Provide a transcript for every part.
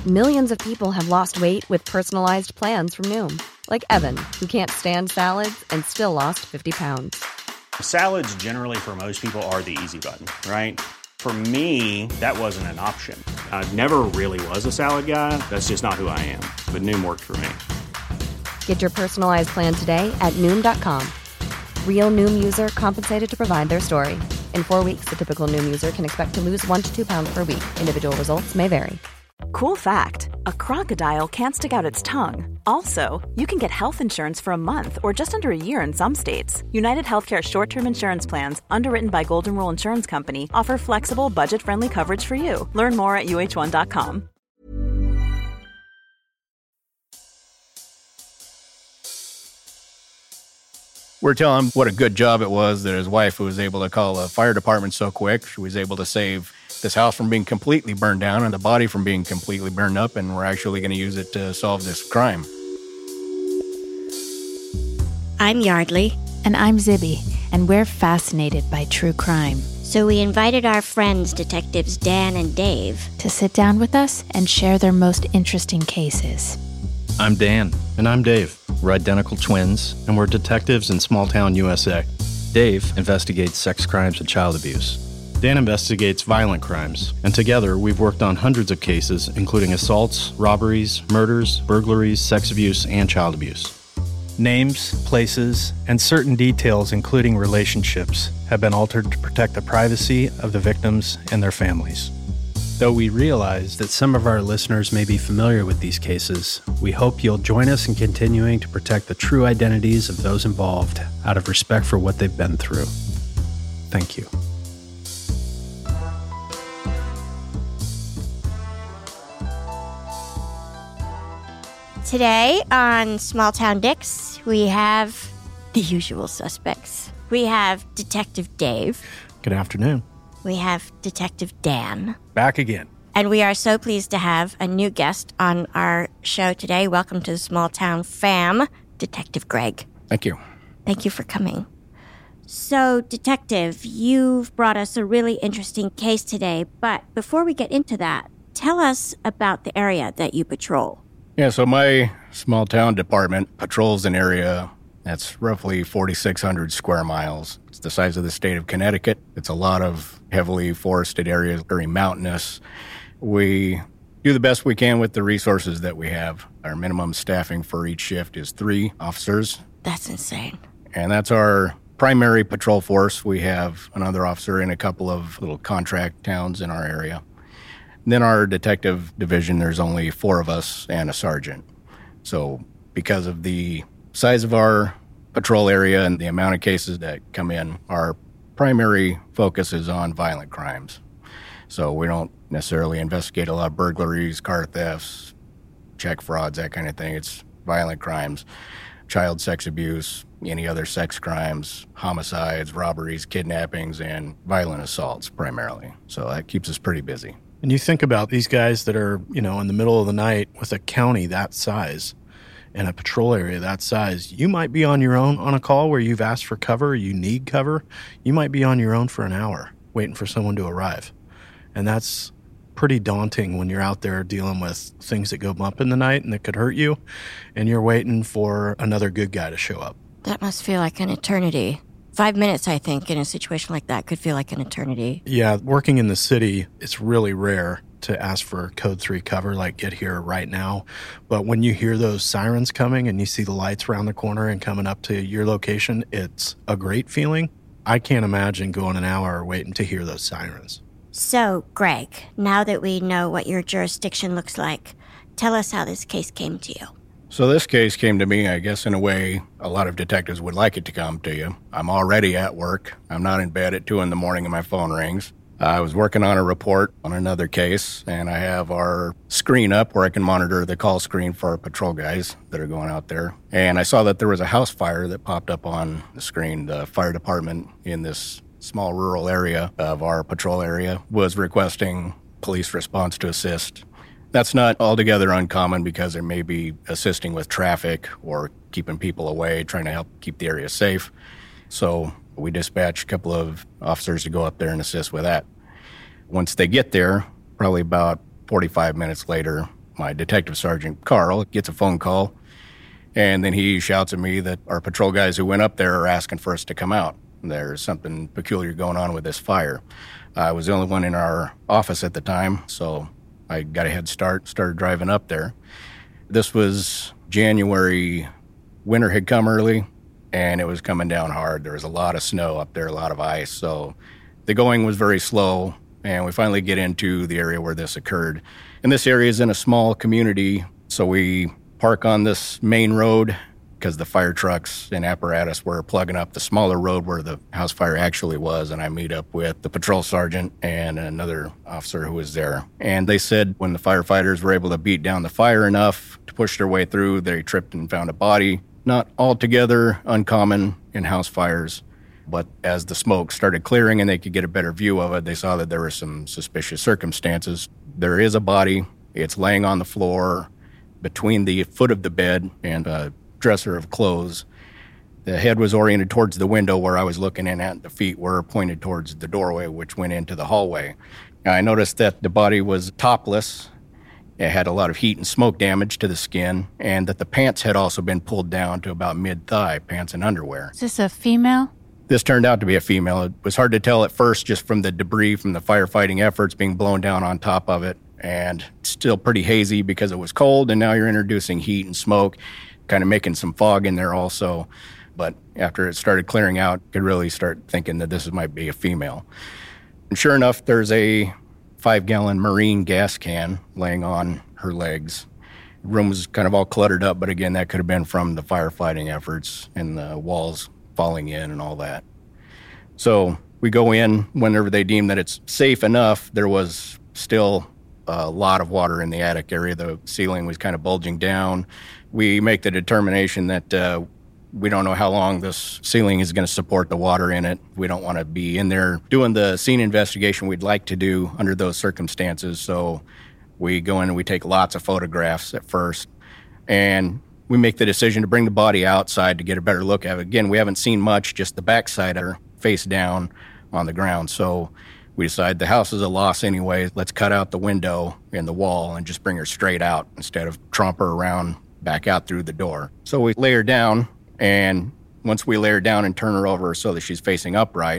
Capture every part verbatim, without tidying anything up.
Millions of people have lost weight with personalized plans from Noom. Like Evan, who can't stand salads and still lost fifty pounds. Salads generally for most people are the easy button, right? For me, that wasn't an option. I never really was a salad guy. That's just not who I am. But Noom worked for me. Get your personalized plan today at Noom dot com. Real Noom user compensated to provide their story. In four weeks, the typical Noom user can expect to lose one to two pounds per week. Individual results may vary. Cool fact, a crocodile can't stick out its tongue. Also, you can get health insurance for a month or just under a year in some states. United Healthcare short-term insurance plans, underwritten by Golden Rule Insurance Company, offer flexible, budget-friendly coverage for you. Learn more at U H one dot com. We're telling him what a good job it was that his wife was able to call the fire department so quick. She was able to save this house from being completely burned down and the body from being completely burned up, and we're actually going to use it to solve this crime. I'm Yardley. And I'm Zibby, and we're fascinated by true crime. So we invited our friends, Detectives Dan and Dave, to sit down with us and share their most interesting cases. I'm Dan. And I'm Dave. We're identical twins, and we're detectives in small-town U S A. Dave investigates sex crimes and child abuse. Dan investigates violent crimes, and together we've worked on hundreds of cases, including assaults, robberies, murders, burglaries, sex abuse, and child abuse. Names, places, and certain details, including relationships, have been altered to protect the privacy of the victims and their families. Though we realize that some of our listeners may be familiar with these cases, we hope you'll join us in continuing to protect the true identities of those involved out of respect for what they've been through. Thank you. Today on Small Town Dicks, we have the usual suspects. We have Detective Dave. Good afternoon. We have Detective Dan. Back again. And we are so pleased to have a new guest on our show today. Welcome to the Small Town Fam, Detective Greg. Thank you. Thank you for coming. So, Detective, you've brought us a really interesting case today, but before we get into that, tell us about the area that you patrol. Yeah, so my small town department patrols an area that's roughly forty-six hundred square miles. It's the size of the state of Connecticut. It's a lot of heavily forested areas, very mountainous. We do the best we can with the resources that we have. Our minimum staffing for each shift is three officers. That's insane. And that's our primary patrol force. We have another officer in a couple of little contract towns in our area. Then our detective division, there's only four of us and a sergeant. So because of the size of our patrol area and the amount of cases that come in, our primary focus is on violent crimes. So we don't necessarily investigate a lot of burglaries, car thefts, check frauds, that kind of thing. It's violent crimes, child sex abuse, any other sex crimes, homicides, robberies, kidnappings, and violent assaults primarily. So that keeps us pretty busy. And you think about these guys that are, you know, in the middle of the night with a county that size and a patrol area that size. You might be on your own on a call where you've asked for cover, you need cover. You might be on your own for an hour waiting for someone to arrive. And that's pretty daunting when you're out there dealing with things that go bump in the night and that could hurt you, and you're waiting for another good guy to show up. That must feel like an eternity. Five minutes, I think, in a situation like that could feel like an eternity. Yeah, working in the city, it's really rare to ask for code three cover, like get here right now. But when you hear those sirens coming and you see the lights around the corner and coming up to your location, it's a great feeling. I can't imagine going an hour waiting to hear those sirens. So, Greg, now that we know what your jurisdiction looks like, tell us how this case came to you. So this case came to me, I guess, in a way a lot of detectives would like it to come to you. I'm already at work. I'm not in bed at two in the morning and my phone rings. I was working on a report on another case, and I have our screen up where I can monitor the call screen for our patrol guys that are going out there. And I saw that there was a house fire that popped up on the screen. The fire department in this small rural area of our patrol area was requesting police response to assist. That's not altogether uncommon because they may be assisting with traffic or keeping people away, trying to help keep the area safe. So we dispatch a couple of officers to go up there and assist with that. Once they get there, probably about forty-five minutes later, My detective sergeant, Carl, gets a phone call, and then he shouts at me that our patrol guys who went up there are asking for us to come out. There's something peculiar going on with this fire. I was the only one in our office at the time, so I got a head start, started driving up there. This was January. Winter had come early, and it was coming down hard. There was a lot of snow up there, a lot of ice, so the going was very slow, and we finally get into the area where this occurred. And this area is in a small community, so we park on this main road because the fire trucks and apparatus were plugging up the smaller road where the house fire actually was, and I meet up with the patrol sergeant and another officer who was there. And they said when the firefighters were able to beat down the fire enough to push their way through, they tripped and found a body. Not altogether uncommon in house fires, but as the smoke started clearing and they could get a better view of it, they saw that there were some suspicious circumstances. There is a body. It's laying on the floor between the foot of the bed and a dresser of clothes. The head was oriented towards the window where I was looking in at. The feet were pointed towards the doorway, which went into the hallway. I noticed that the body was topless. It had a lot of heat and smoke damage to the skin, and that the pants had also been pulled down to about mid-thigh, pants and underwear. Is this a female? This turned out to be a female. It was hard to tell at first just from the debris from the firefighting efforts being blown down on top of it, and it's still pretty hazy because it was cold, and now you're introducing heat and smoke, kind of making some fog in there also. But after it started clearing out, you could really start thinking that this might be a female. And sure enough, there's a five-gallon marine gas can laying on her legs. The room was kind of all cluttered up, but again, that could have been from the firefighting efforts and the walls falling in and all that. So we go in whenever they deem that it's safe enough. There was still a lot of water in the attic area. The ceiling was kind of bulging down. We make the determination that uh, we don't know how long this ceiling is going to support the water in it. We don't want to be in there doing the scene investigation we'd like to do under those circumstances. So we go in and we take lots of photographs at first. And we make the decision to bring the body outside to get a better look at it. Again, we haven't seen much, just the backside of her, face down on the ground. So we decide the house is a loss anyway. Let's cut out the window and the wall and just bring her straight out instead of tromp her around back out through the door. So we lay her down. And once we lay her down and turn her over so that she's facing upright,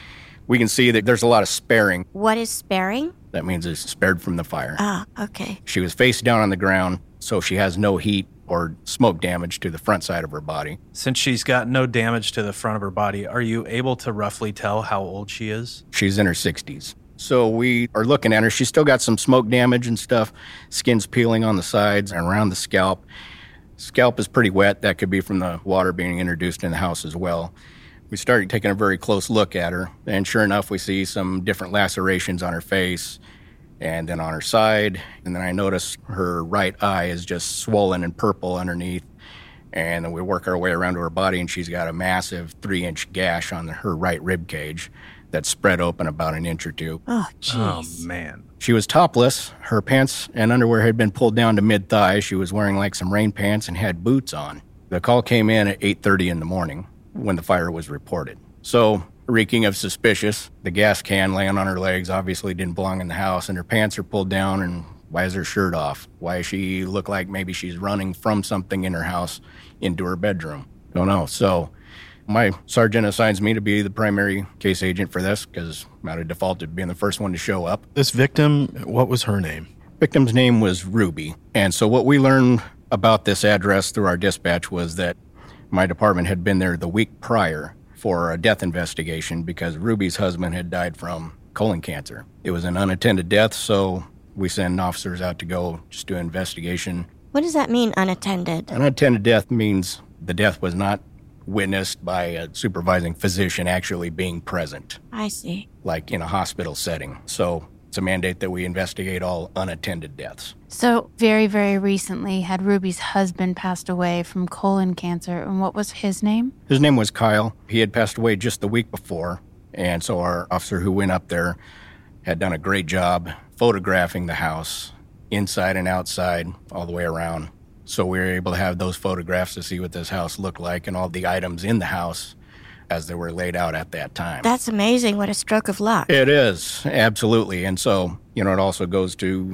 we can see that there's a lot of sparing. What is sparing? That means it's spared from the fire. Ah, okay. She was face down on the ground, so she has no heat or smoke damage to the front side of her body. Since she's got no damage to the front of her body, are you able to roughly tell how old she is? She's in her sixties. So we are looking at her. She's still got some smoke damage and stuff. Skin's peeling on the sides and around the scalp. Scalp is pretty wet. That could be from the water being introduced in the house as well. We started taking a very close look at her, and sure enough, we see some different lacerations on her face and then on her side. And then I notice her right eye is just swollen and purple underneath. And then we work our way around to her body, and she's got a massive three-inch gash on her right rib cage that's spread open about an inch or two. Oh, jeez. Oh, man. She was topless. Her pants and underwear had been pulled down to mid-thigh. She was wearing like some rain pants and had boots on. The call came in at eight thirty in the morning when the fire was reported. So, reeking of suspicious, the gas can laying on her legs obviously didn't belong in the house, and her pants are pulled down, and why is her shirt off? Why does she look like maybe she's running from something in her house into her bedroom? Don't know. So, my sergeant assigns me to be the primary case agent for this because out of default it'd be the first one to show up. This victim, what was her name? Victim's name was Ruby. And so what we learned about this address through our dispatch was that my department had been there the week prior for a death investigation because Ruby's husband had died from colon cancer. It was an unattended death, so we send officers out to go just do an investigation. What does that mean, unattended? Unattended death means the death was not witnessed by a supervising physician actually being present. I see. Like in a hospital setting. So it's a mandate that we investigate all unattended deaths. So very, very recently had Ruby's husband passed away from colon cancer. And what was his name? His name was Kyle. He had passed away just the week before. And so our officer who went up there had done a great job photographing the house inside and outside all the way around. So we were able to have those photographs to see what this house looked like and all the items in the house as they were laid out at that time. That's amazing. What a stroke of luck. It is, absolutely. And so, you know, it also goes to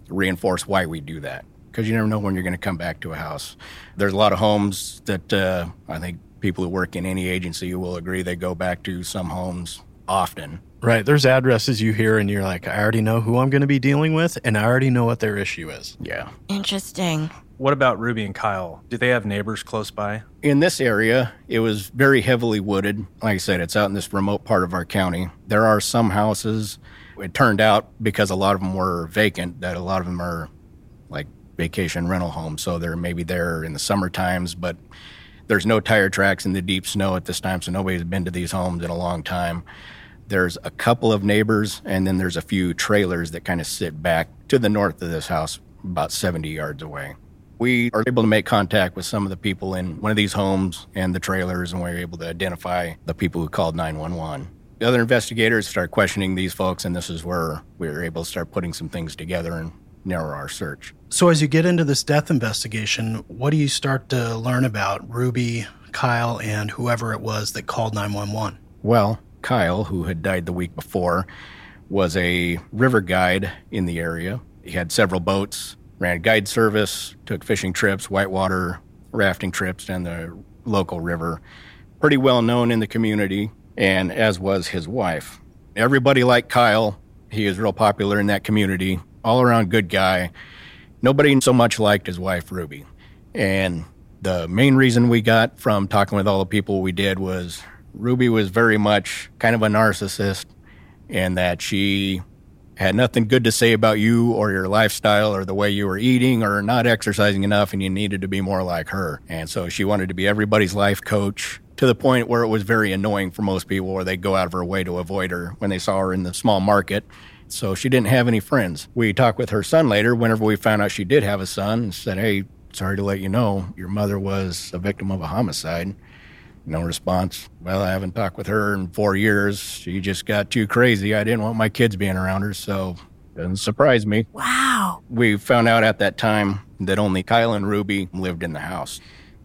reinforce why we do that, because you never know when you're going to come back to a house. There's a lot of homes that uh, I think people who work in any agency will agree they go back to some homes often. Right. There's addresses you hear and you're like, I already know who I'm going to be dealing with, and I already know what their issue is. Yeah. Interesting. What about Ruby and Kyle? Do they have neighbors close by? In this area, it was very heavily wooded. Like I said, it's out in this remote part of our county. There are some houses, it turned out, because a lot of them were vacant, that a lot of them are like vacation rental homes. So they're maybe there in the summer times, but there's no tire tracks in the deep snow at this time, so nobody's been to these homes in a long time. There's a couple of neighbors, and then there's a few trailers that kind of sit back to the north of this house, about seventy yards away. We are able to make contact with some of the people in one of these homes and the trailers, and we're able to identify the people who called nine one one. The other investigators start questioning these folks, and this is where we were able to start putting some things together and narrow our search. So as you get into this death investigation, what do you start to learn about Ruby, Kyle, and whoever it was that called nine one one? Well, Kyle, who had died the week before, was a river guide in the area. He had several boats, ran guide service, took fishing trips, whitewater rafting trips down the local river. Pretty well known in the community, and as was his wife. Everybody liked Kyle. He was real popular in that community, all-around good guy. Nobody so much liked his wife, Ruby. And the main reason we got from talking with all the people we did was Ruby was very much kind of a narcissist, in that she had nothing good to say about you or your lifestyle or the way you were eating or not exercising enough, and you needed to be more like her. And so she wanted to be everybody's life coach, to the point where it was very annoying for most people, where they'd go out of her way to avoid her when they saw her in the small market. So she didn't have any friends. We talked with her son later whenever we found out she did have a son, and said, hey, sorry to let you know, your mother was a victim of a homicide. No response. Well, I haven't talked with her in four years. She just got too crazy. I didn't want my kids being around her, so doesn't surprise me. Wow. We found out at that time that only Kyle and Ruby lived in the house.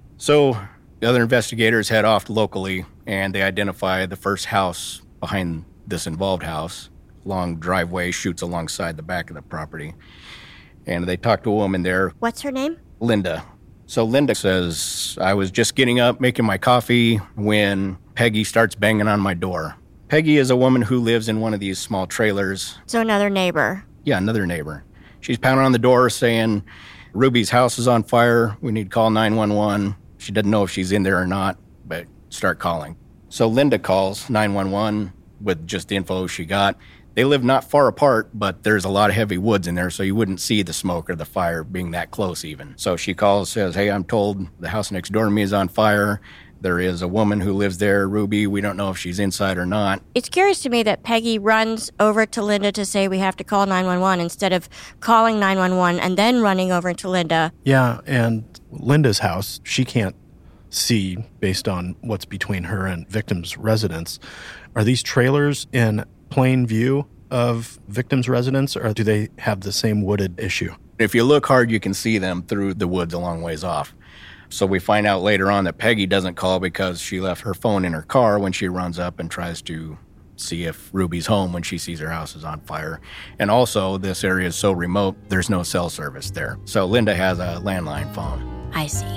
So the other investigators head off locally, and they identify the first house behind this involved house. Long driveway shoots alongside the back of the property. And they talk to a woman there. What's her name? Linda. So Linda says, I was just getting up, making my coffee, when Peggy starts banging on my door. Peggy is a woman who lives in one of these small trailers. So another neighbor. Yeah, another neighbor. She's pounding on the door saying, Ruby's house is on fire. We need to call nine one one. She doesn't know if she's in there or not, but start calling. So Linda calls nine one one with just the info she got. They live not far apart, but there's a lot of heavy woods in there, so you wouldn't see the smoke or the fire being that close even. So she calls, says, hey, I'm told the house next door to me is on fire. There is a woman who lives there, Ruby. We don't know if she's inside or not. It's curious to me that Peggy runs over to Linda to say we have to call nine one one instead of calling nine one one and then running over to Linda. Yeah, and Linda's house, she can't see based on what's between her and victim's residence. Are these trailers in plain view of victim's residence, or do they have the same wooded issue? If you look hard, you can see them through the woods a long ways off. So we find out later on that Peggy doesn't call because she left her phone in her car when she runs up and tries to see if Ruby's home when she sees her house is on fire. And also, this area is so remote, there's no cell service there. So Linda has a landline phone. I see.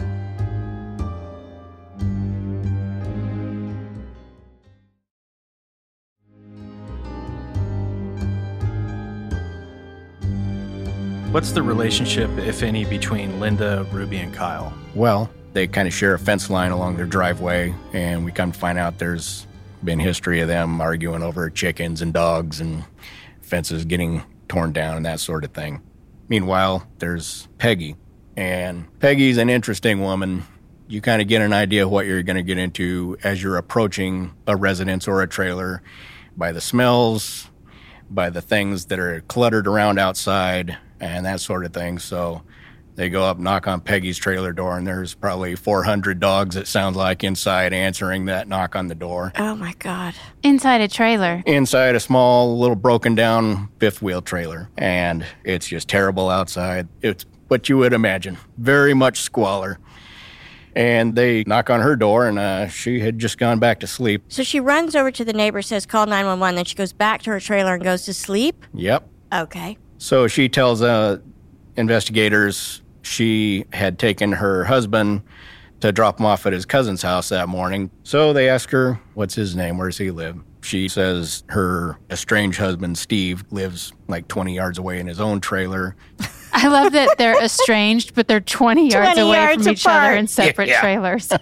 What's the relationship, if any, between Linda, Ruby, and Kyle? Well, they kind of share a fence line along their driveway, and we come to find out there's been history of them arguing over chickens and dogs and fences getting torn down and that sort of thing. Meanwhile, there's Peggy, and Peggy's an interesting woman. You kind of get an idea of what you're going to get into as you're approaching a residence or a trailer by the smells, by the things that are cluttered around outside, and that sort of thing. So they go up, knock on Peggy's trailer door, and there's probably four hundred dogs, it sounds like, inside answering that knock on the door. Oh, my God. Inside a trailer. Inside a small, little broken-down fifth-wheel trailer. And it's just terrible outside. It's what you would imagine. Very much squalor. And they knock on her door, and uh, she had just gone back to sleep. So she runs over to the neighbor, says, call nine one one, then she goes back to her trailer and goes to sleep? Yep. Okay. So she tells uh, investigators she had taken her husband to drop him off at his cousin's house that morning. So they ask her, what's his name? Where does he live? She says her estranged husband, Steve, lives like twenty yards away in his own trailer. I love that they're estranged, but they're twenty yards twenty away yards from each apart. other in separate Yeah. trailers.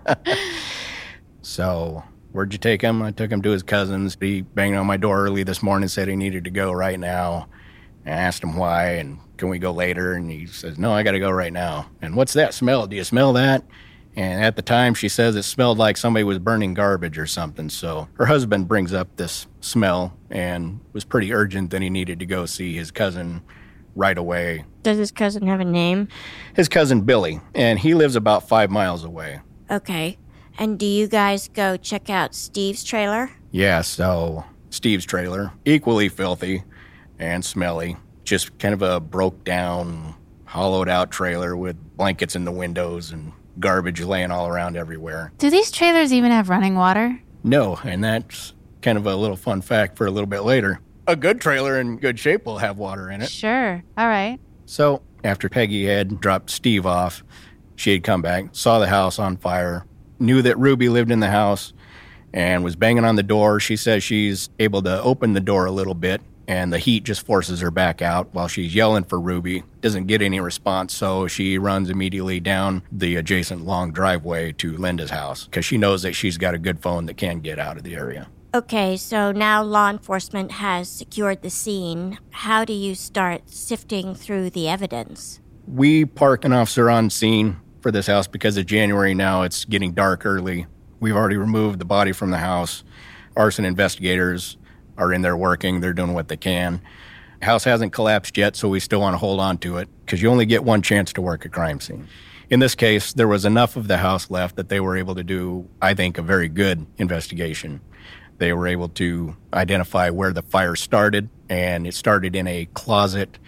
So where'd you take him? I took him to his cousin's. He banged on my door early this morning, said he needed to go right now. I asked him why, and can we go later? And he says, no, I got to go right now. And what's that smell? Do you smell that? And at the time, she says it smelled like somebody was burning garbage or something. So her husband brings up this smell and was pretty urgent that he needed to go see his cousin right away. Does his cousin have a name? His cousin, Billy, and he lives about five miles away. Okay. And do you guys go check out Steve's trailer? Yeah, so Steve's trailer, equally filthy and smelly. Just kind of a broke down, hollowed out trailer with blankets in the windows and garbage laying all around everywhere. Do these trailers even have running water? No, and that's kind of a little fun fact for a little bit later. A good trailer in good shape will have water in it. Sure. All right. So after Peggy had dropped Steve off, she had come back, saw the house on fire, knew that Ruby lived in the house, and was banging on the door. She says she's able to open the door a little bit, and the heat just forces her back out while she's yelling for Ruby. Doesn't get any response, so she runs immediately down the adjacent long driveway to Linda's house because she knows that she's got a good phone that can get out of the area. Okay, so now law enforcement has secured the scene. How do you start sifting through the evidence? We park an officer on scene for this house because of January now. It's getting dark early. We've already removed the body from the house. Arson investigators are in there working. They're doing what they can. The house hasn't collapsed yet, so we still want to hold on to it because you only get one chance to work a crime scene. In this case, there was enough of the house left that they were able to do, I think, a very good investigation. They were able to identify where the fire started, and it started in a closet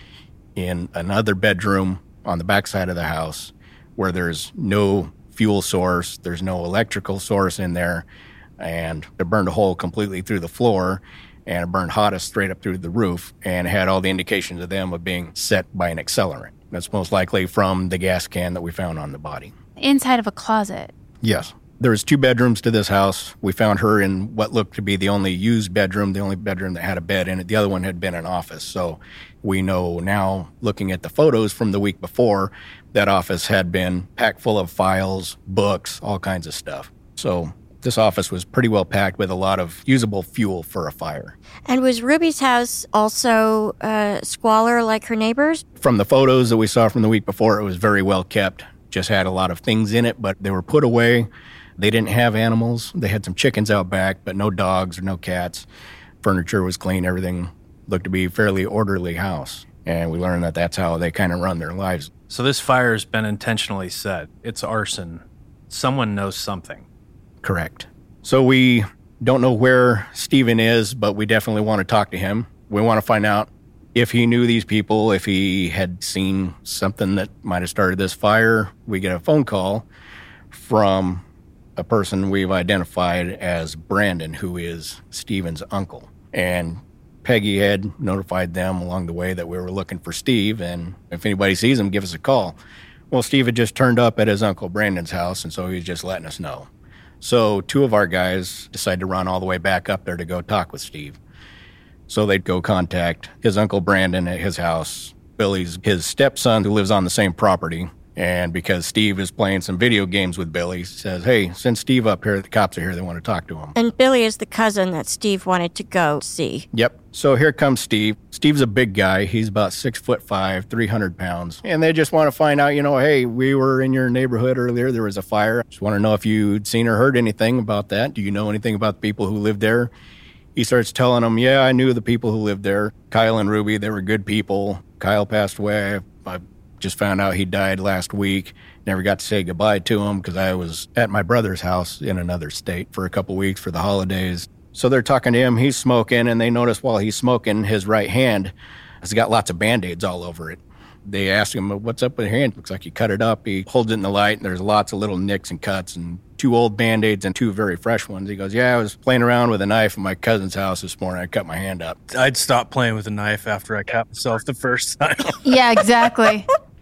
in another bedroom on the backside of the house where there's no fuel source, there's no electrical source in there, and it burned a hole completely through the floor, and it burned hottest straight up through the roof, and it had all the indications of them of being set by an accelerant. That's most likely from the gas can that we found on the body. Inside of a closet. Yes. There was two bedrooms to this house. We found her in what looked to be the only used bedroom, the only bedroom that had a bed in it. The other one had been an office. So we know now, looking at the photos from the week before, that office had been packed full of files, books, all kinds of stuff. So this office was pretty well packed with a lot of usable fuel for a fire. And was Ruby's house also uh, squalor like her neighbors? From the photos that we saw from the week before, it was very well kept. Just had a lot of things in it, but they were put away. They didn't have animals. They had some chickens out back, but no dogs or no cats. Furniture was clean. Everything looked to be a fairly orderly house. And we learned that that's how they kind of run their lives. So this fire has been intentionally set. It's arson. Someone knows something. Correct. So we don't know where Stephen is, but we definitely want to talk to him. We want to find out if he knew these people, if he had seen something that might have started this fire. We get a phone call from a person we've identified as Brandon, who is Stephen's uncle. And Peggy had notified them along the way that we were looking for Steve, and if anybody sees him, give us a call. Well, Steve had just turned up at his uncle Brandon's house, and so he was just letting us know. So two of our guys decided to run all the way back up there to go talk with Steve. So they'd go contact his uncle Brandon at his house. Billy's his stepson who lives on the same property. And because Steve is playing some video games with Billy, says, hey, send Steve up here. The cops are here. They want to talk to him. And Billy is the cousin that Steve wanted to go see. Yep. So here comes Steve. Steve's a big guy. He's about six foot five, three hundred pounds. And they just want to find out, you know, hey, we were in your neighborhood earlier. There was a fire. Just want to know if you'd seen or heard anything about that. Do you know anything about the people who lived there? He starts telling them, yeah, I knew the people who lived there. Kyle and Ruby, they were good people. Kyle passed away. I just found out he died last week. Never got to say goodbye to him because I was at my brother's house in another state for a couple weeks for the holidays. So they're talking to him. He's smoking, and they notice while he's smoking, his right hand has got lots of Band-Aids all over it. They ask him, what's up with your hand? Looks like you cut it up. He holds it in the light, and there's lots of little nicks and cuts and two old Band-Aids and two very fresh ones. He goes, yeah, I was playing around with a knife in my cousin's house this morning. I cut my hand up. I'd stop playing with a knife after I cut myself the first time. Yeah, exactly.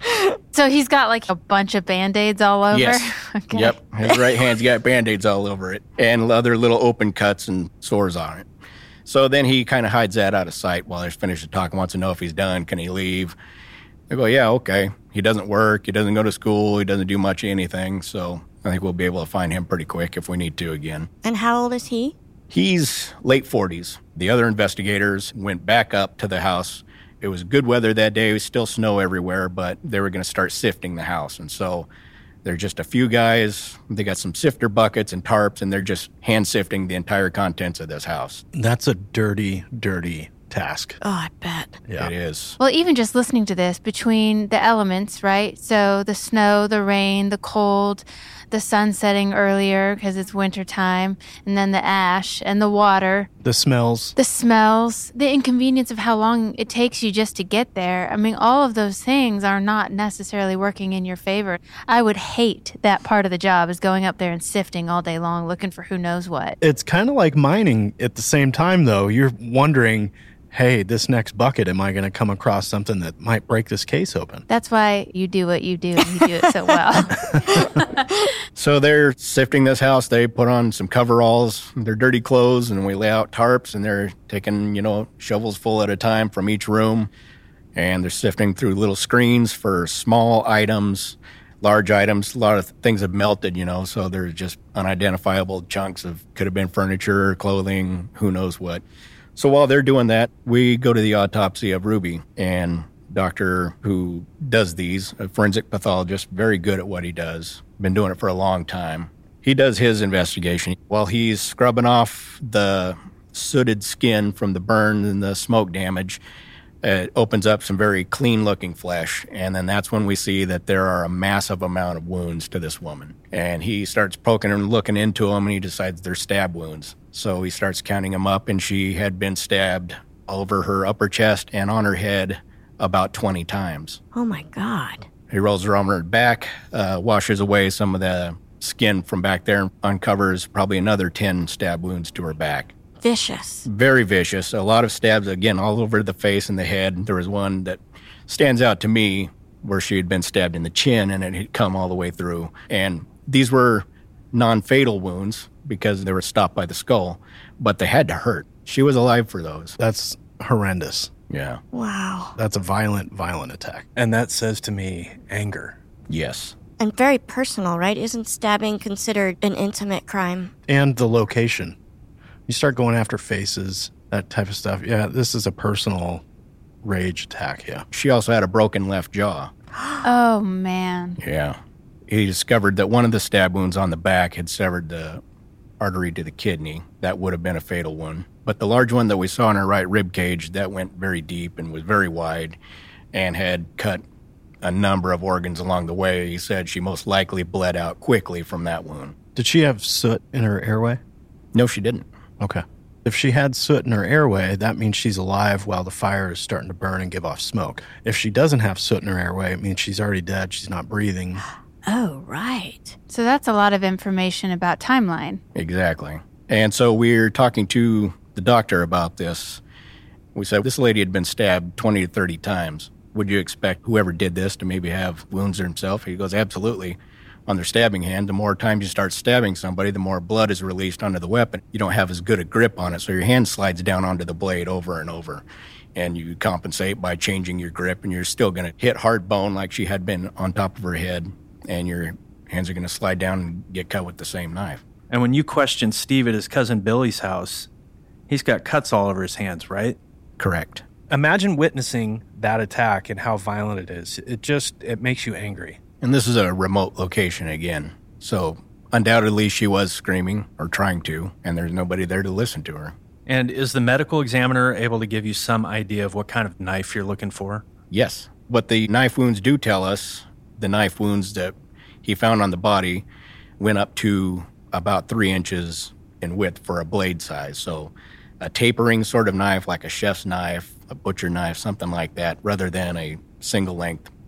So he's got like a bunch of Band-Aids all over? Yes. Okay. Yep. His right hand's got Band-Aids all over it and other little open cuts and sores on it. So then he kind of hides that out of sight while I finish the talk and wants to know if he's done. Can he leave? I go, yeah, okay. He doesn't work. He doesn't go to school. He doesn't do much of anything. So I think we'll be able to find him pretty quick if we need to again. And how old is he? He's late forties. The other investigators went back up to the house. It was good weather that day. It was still snow everywhere, but they were going to start sifting the house. And so there's just a few guys. They got some sifter buckets and tarps, and they're just hand sifting the entire contents of this house. That's a dirty, dirty task. Oh, I bet. Yeah. It is. Well, even just listening to this, between the elements, right? So the snow, the rain, the cold, the sun setting earlier because it's winter time, and then the ash and the water. The smells. The smells, the inconvenience of how long it takes you just to get there. I mean, all of those things are not necessarily working in your favor. I would hate that part of the job is going up there and sifting all day long looking for who knows what. It's kind of like mining at the same time, though. You're wondering, hey, this next bucket, am I going to come across something that might break this case open? That's why you do what you do, and you do it so well. So they're sifting this house. They put on some coveralls, their dirty clothes, and we lay out tarps, and they're taking, you know, shovels full at a time from each room. And they're sifting through little screens for small items, large items. A lot of things have melted, you know, so they're just unidentifiable chunks of, could have been furniture, clothing, who knows what. So while they're doing that, we go to the autopsy of Ruby, and doctor who does these, a forensic pathologist, very good at what he does, been doing it for a long time. He does his investigation. While he's scrubbing off the sooted skin from the burn and the smoke damage, it opens up some very clean-looking flesh, and then that's when we see that there are a massive amount of wounds to this woman. And he starts poking and looking into them, and he decides they're stab wounds. So he starts counting them up, and she had been stabbed over her upper chest and on her head about twenty times. Oh, my God. He rolls her on her back, uh, washes away some of the skin from back there, and uncovers probably another ten stab wounds to her back. Vicious. Very vicious. A lot of stabs, again, all over the face and the head. There was one that stands out to me where she had been stabbed in the chin, and it had come all the way through. And these were non-fatal wounds because they were stopped by the skull, but they had to hurt. She was alive for those. That's horrendous. Yeah. Wow. That's a violent, violent attack. And that says to me, anger. Yes. And very personal, right? Isn't stabbing considered an intimate crime? And the location. You start going after faces, that type of stuff. Yeah, this is a personal rage attack, yeah. She also had a broken left jaw. Oh, man. Yeah. He discovered that one of the stab wounds on the back had severed the artery to the kidney. That would have been a fatal one. But the large one that we saw in her right rib cage, that went very deep and was very wide and had cut a number of organs along the way. He said she most likely bled out quickly from that wound. Did she have soot in her airway? No, she didn't. Okay. If she had soot in her airway, that means she's alive while the fire is starting to burn and give off smoke. If she doesn't have soot in her airway, it means she's already dead. She's not breathing. Oh, right. So that's a lot of information about timeline. Exactly. And so we're talking to the doctor about this. We said, this lady had been stabbed twenty to thirty times. Would you expect whoever did this to maybe have wounds himself? He goes, absolutely. On their stabbing hand, the more times you start stabbing somebody, the more blood is released onto the weapon. You don't have as good a grip on it, so your hand slides down onto the blade over and over. And you compensate by changing your grip, and you're still going to hit hard bone like she had been on top of her head, and your hands are going to slide down and get cut with the same knife. And when you question Steve at his cousin Billy's house, he's got cuts all over his hands, right? Correct. Imagine witnessing that attack and how violent it is. It just, it makes you angry. And this is a remote location again. So undoubtedly she was screaming or trying to, and there's nobody there to listen to her. And is the medical examiner able to give you some idea of what kind of knife you're looking for? Yes. What the knife wounds do tell us, the knife wounds that he found on the body went up to about three inches in width for a blade size. So a tapering sort of knife, like a chef's knife, a butcher knife, something like that, rather than a single-length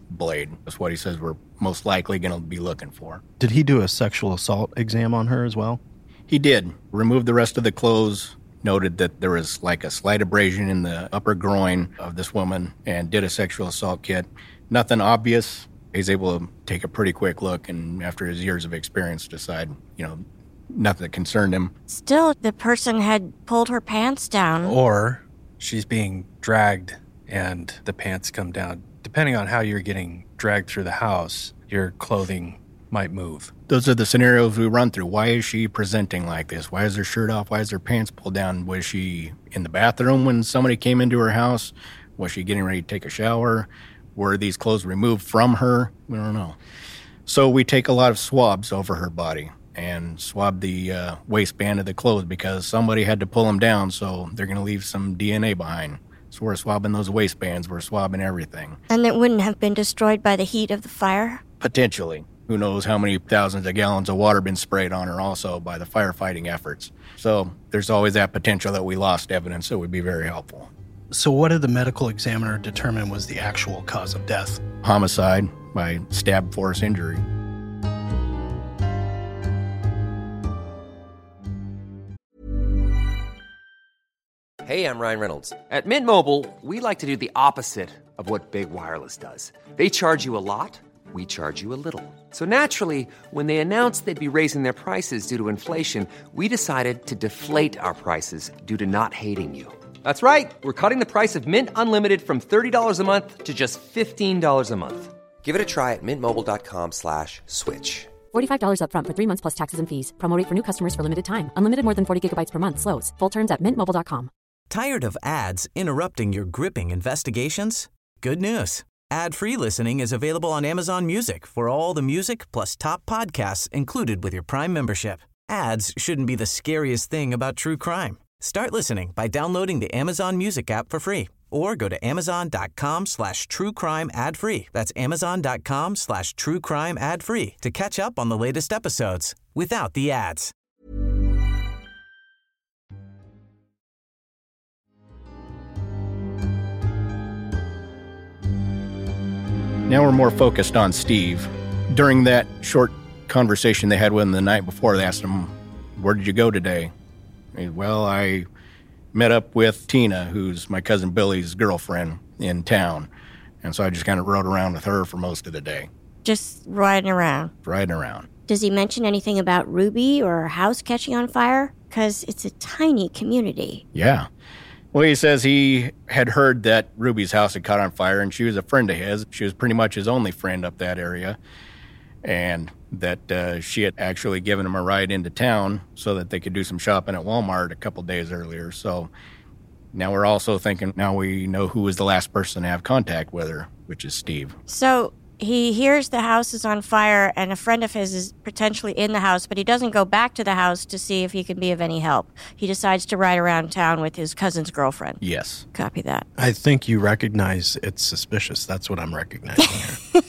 blade. That's what he says we're most likely going to be looking for. Did he do a sexual assault exam on her as well? He did. Removed the rest of the clothes, noted that there was like a slight abrasion in the upper groin of this woman, and did a sexual assault kit. Nothing obvious. He's able to take a pretty quick look and after his years of experience decide, you know, nothing that concerned him. Still, the person had pulled her pants down. Or she's being dragged and the pants come down. Depending on how you're getting dragged through the house, your clothing might move. Those are the scenarios we run through. Why is she presenting like this? Why is her shirt off? Why is her pants pulled down? Was she in the bathroom when somebody came into her house? Was she getting ready to take a shower? Were these clothes removed from her? We don't know. So we take a lot of swabs over her body and swab the uh, waistband of the clothes because somebody had to pull them down, so they're going to leave some D N A behind. So we're swabbing those waistbands. We're swabbing everything. And it wouldn't have been destroyed by the heat of the fire? Potentially. Who knows how many thousands of gallons of water been sprayed on her also by the firefighting efforts. So there's always that potential that we lost evidence that would be very helpful. So what did the medical examiner determine was the actual cause of death? Homicide by stab force injury. Hey, I'm Ryan Reynolds. At Mint Mobile, we like to do the opposite of what Big Wireless does. They charge you a lot, we charge you a little. So naturally, when they announced they'd be raising their prices due to inflation, we decided to deflate our prices due to not hating you. That's right. We're cutting the price of Mint Unlimited from thirty dollars a month to just fifteen dollars a month. Give it a try at mintmobile.com slash switch. forty-five dollars up front for three months plus taxes and fees. Promo rate for new customers for limited time. Unlimited more than forty gigabytes per month. Slows full terms at mint mobile dot com. Tired of ads interrupting your gripping investigations? Good news. Ad-free listening is available on Amazon Music for all the music plus top podcasts included with your Prime membership. Ads shouldn't be the scariest thing about true crime. Start listening by downloading the Amazon Music app for free or go to amazon.com slash true crime ad free. That's amazon.com slash true crime ad free to catch up on the latest episodes without the ads. Now we're more focused on Steve. During that short conversation they had with him the night before, they asked him, "Where did you go today?" He, well, I met up with Tina, who's my cousin Billy's girlfriend, in town. And so I just kind of rode around with her for most of the day. Just riding around? Riding around. Does he mention anything about Ruby or her house catching on fire? Because it's a tiny community. Yeah. Well, he says he had heard that Ruby's house had caught on fire, and she was a friend of his. She was pretty much his only friend up that area. And that uh, she had actually given him a ride into town so that they could do some shopping at Walmart a couple days earlier. So now we're also thinking, now we know who was the last person to have contact with her, which is Steve. So he hears the house is on fire and a friend of his is potentially in the house, but he doesn't go back to the house to see if he can be of any help. He decides to ride around town with his cousin's girlfriend. Yes. Copy that. I think you recognize it's suspicious. That's what I'm recognizing here.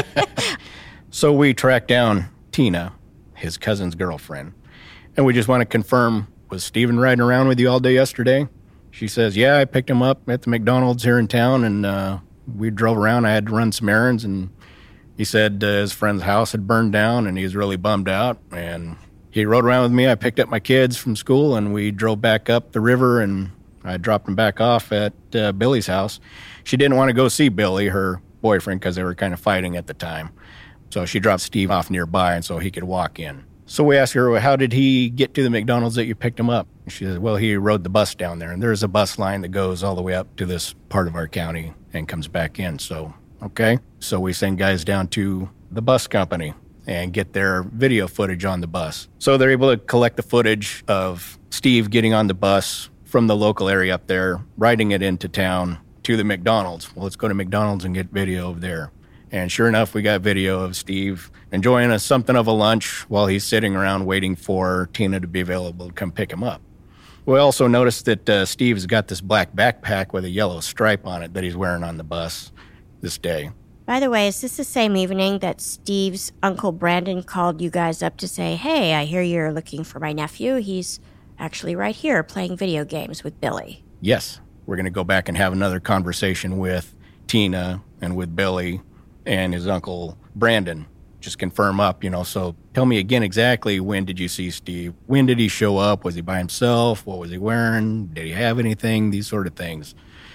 So we track down Tina, his cousin's girlfriend, and we just want to confirm, was Steven riding around with you all day yesterday? She says, yeah, I picked him up at the McDonald's here in town, and uh, we drove around. I had to run some errands, and he said uh, his friend's house had burned down, and he was really bummed out, and he rode around with me. I picked up my kids from school, and we drove back up the river, and I dropped them back off at uh, Billy's house. She didn't want to go see Billy, her boyfriend, because they were kind of fighting at the time. So she dropped Steve off nearby and so he could walk in. So we asked her, well, how did he get to the McDonald's that you picked him up? And she said, well, he rode the bus down there. And there's a bus line that goes all the way up to this part of our county and comes back in. So, okay. So we send guys down to the bus company and get their video footage on the bus. So they're able to collect the footage of Steve getting on the bus from the local area up there, riding it into town to the McDonald's. Well, let's go to McDonald's and get video of there. And sure enough, we got video of Steve enjoying a, something of a lunch while he's sitting around waiting for Tina to be available to come pick him up. We also noticed that uh, Steve's got this black backpack with a yellow stripe on it that he's wearing on the bus this day. By the way, is this the same evening that Steve's Uncle Brandon called you guys up to say, hey, I hear you're looking for my nephew. He's actually right here playing video games with Billy. Yes. We're going to go back and have another conversation with Tina and with Billy and his uncle Brandon just confirm up, you know. So tell me again exactly, when did you see Steve? When did he show up? Was he by himself? What was he wearing? Did he have anything? These sort of things.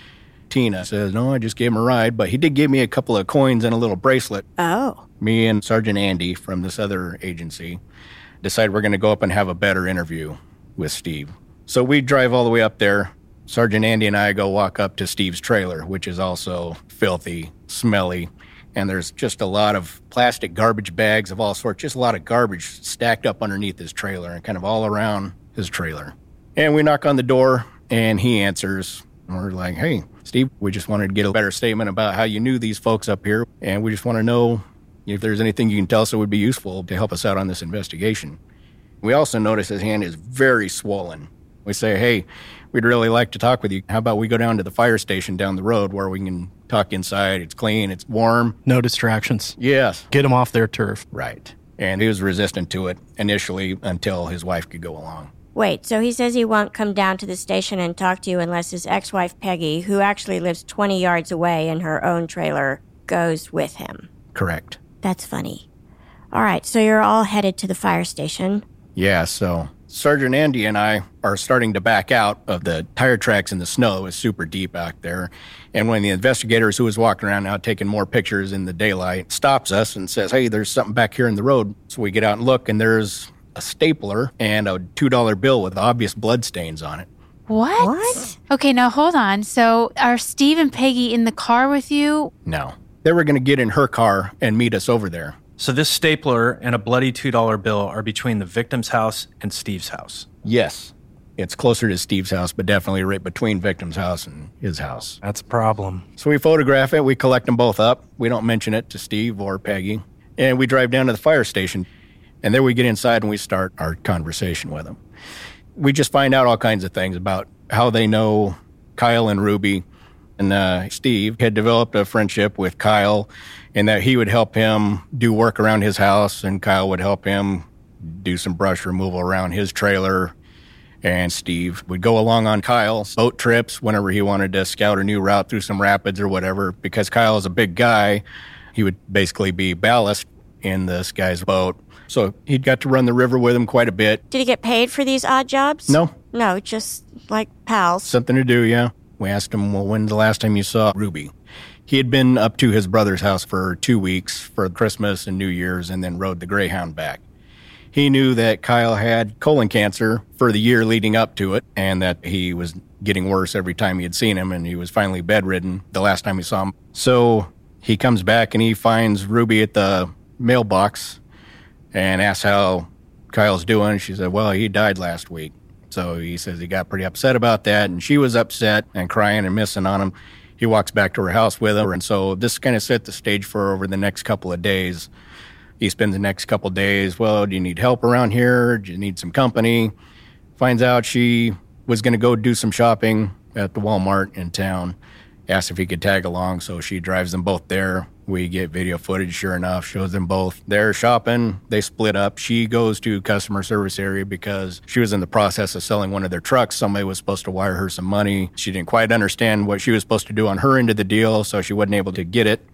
Tina says, no, I just gave him a ride, but he did give me a couple of coins and a little bracelet. Oh. Me and Sergeant Andy from this other agency decide we're going to go up and have a better interview with Steve. So we drive all the way up there. Sergeant Andy and I go walk up to Steve's trailer, which is also filthy, smelly, and there's just a lot of plastic garbage bags of all sorts, just a lot of garbage stacked up underneath his trailer and kind of all around his trailer. And we knock on the door, and he answers. And we're like, hey, Steve, we just wanted to get a better statement about how you knew these folks up here, and we just want to know if there's anything you can tell us that would be useful to help us out on this investigation. We also notice his hand is very swollen. We say, hey, we'd really like to talk with you. How about we go down to the fire station down the road where we can talk inside? It's clean, it's warm. No distractions. Yes. Get him off their turf. Right. And he was resistant to it initially until his wife could go along. Wait, so he says he won't come down to the station and talk to you unless his ex-wife Peggy, who actually lives twenty yards away in her own trailer, goes with him. Correct. That's funny. All right, so you're all headed to the fire station. Yeah, so Sergeant Andy and I are starting to back out of the tire tracks in the snow. It was super deep out there. And when the investigators who was walking around now taking more pictures in the daylight stops us and says, hey, there's something back here in the road. So we get out and look, and there's a stapler and a two dollar bill with obvious blood stains on it. What? What? Okay, now hold on. So are Steve and Peggy in the car with you? No. They were going to get in her car and meet us over there. So this stapler and a bloody two dollar bill are between the victim's house and Steve's house? Yes. It's closer to Steve's house, but definitely right between victim's house and his house. That's a problem. So we photograph it. We collect them both up. We don't mention it to Steve or Peggy. And we drive down to the fire station. And there we get inside and we start our conversation with them. We just find out all kinds of things about how they know Kyle and Ruby. And uh, Steve had developed a friendship with Kyle, and that he would help him do work around his house, and Kyle would help him do some brush removal around his trailer. And Steve would go along on Kyle's boat trips whenever he wanted to scout a new route through some rapids or whatever. Because Kyle is a big guy, he would basically be ballast in this guy's boat. So he'd got to run the river with him quite a bit. Did he get paid for these odd jobs? No. No, just like pals. Something to do, yeah. We asked him, well, when's the last time you saw Ruby? He had been up to his brother's house for two weeks for Christmas and New Year's and then rode the Greyhound back. He knew that Kyle had colon cancer for the year leading up to it and that he was getting worse every time he had seen him, and he was finally bedridden the last time he saw him. So he comes back and he finds Ruby at the mailbox and asks how Kyle's doing. She said, well, he died last week. So he says he got pretty upset about that, and she was upset and crying and missing on him. He walks back to her house with her, and so this kind of set the stage for over the next couple of days. He spends the next couple of days, well, do you need help around here? Do you need some company? Finds out she was going to go do some shopping at the Walmart in town. Asked if he could tag along, so she drives them both there. We get video footage, sure enough, shows them both there shopping. They split up. She goes to customer service area because she was in the process of selling one of their trucks. Somebody was supposed to wire her some money. She didn't quite understand what she was supposed to do on her end of the deal, so she wasn't able to get it.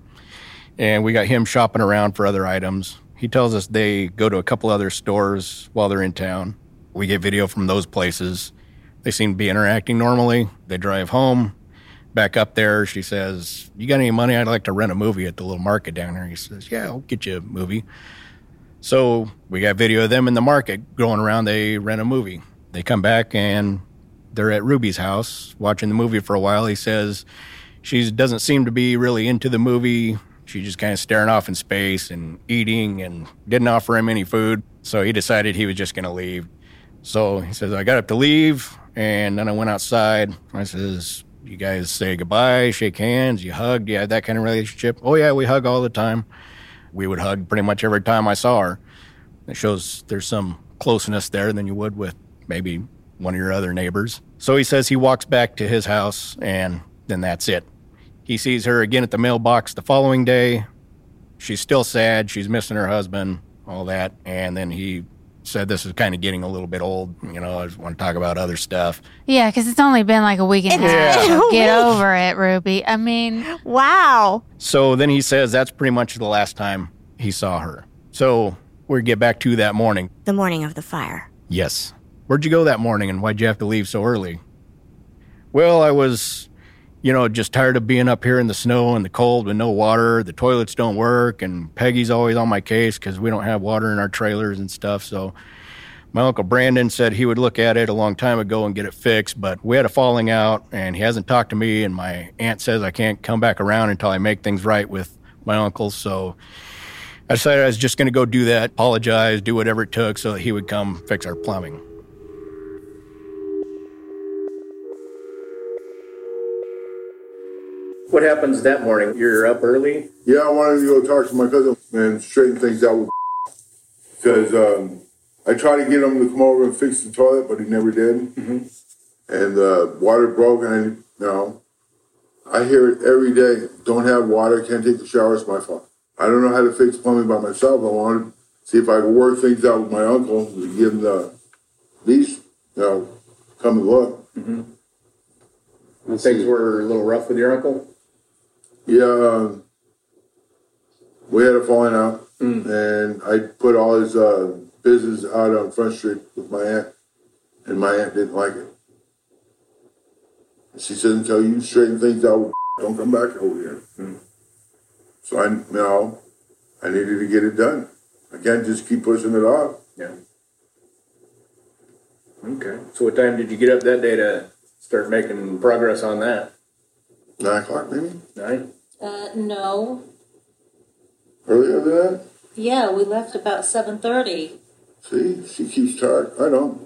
And we got him shopping around for other items. He tells us they go to a couple other stores while they're in town. We get video from those places. They seem to be interacting normally. They drive home. Back up there, she says, you got any money? I'd like to rent a movie at the little market down there. He says, yeah, I'll get you a movie. So we got video of them in the market going around. They rent a movie. They come back and they're at Ruby's house watching the movie for a while. He says she doesn't seem to be really into the movie. She's just kind of staring off in space and eating and didn't offer him any food. So he decided he was just going to leave. So he says, I got up to leave, and then I went outside. I says, you guys say goodbye, shake hands, you hugged, you had that kind of relationship? Oh, yeah, we hug all the time. We would hug pretty much every time I saw her. It shows there's some closeness there than you would with maybe one of your other neighbors. So he says he walks back to his house, and then that's it. He sees her again at the mailbox the following day. She's still sad. She's missing her husband, all that. And then he said this is kind of getting a little bit old. You know, I just want to talk about other stuff. Yeah, because it's only been like a week and a half. Yeah. Get over it, Ruby. I mean, wow. So then he says that's pretty much the last time he saw her. So we get back to that morning. The morning of the fire. Yes. Where'd you go that morning, and why'd you have to leave so early? Well, I was, you know, just tired of being up here in the snow and the cold with no water. The toilets don't work, and Peggy's always on my case because we don't have water in our trailers and stuff. So my Uncle Brandon said he would look at it a long time ago and get it fixed, but we had a falling out, and he hasn't talked to me, and my aunt says I can't come back around until I make things right with my uncle. So I decided I was just going to go do that, apologize, do whatever it took so that he would come fix our plumbing. What happens that morning? You're up early? Yeah, I wanted to go talk to my cousin and straighten things out with because um, I tried to get him to come over and fix the toilet, but he never did. Mm-hmm. And the uh, water broke, and I, you know, I hear it every day. Don't have water, can't take the shower, it's my fault. I don't know how to fix plumbing by myself. I wanted to see if I could work things out with my uncle to give him the least, you know, come and look. Mm-hmm. And things were a little rough with your uncle? Yeah, um, we had a falling out, mm. and I put all his uh, business out on Front Street with my aunt, and my aunt didn't like it. She said, until you straighten things out, don't come back over here. Mm. So I, you know, I needed to get it done. I can't just keep pushing it off. Yeah. Okay. So what time did you get up that day to start making progress on that? Nine o'clock, maybe? Nine? Uh, no. Earlier than that? Yeah, we left about seven thirty. See, she keeps track. I don't.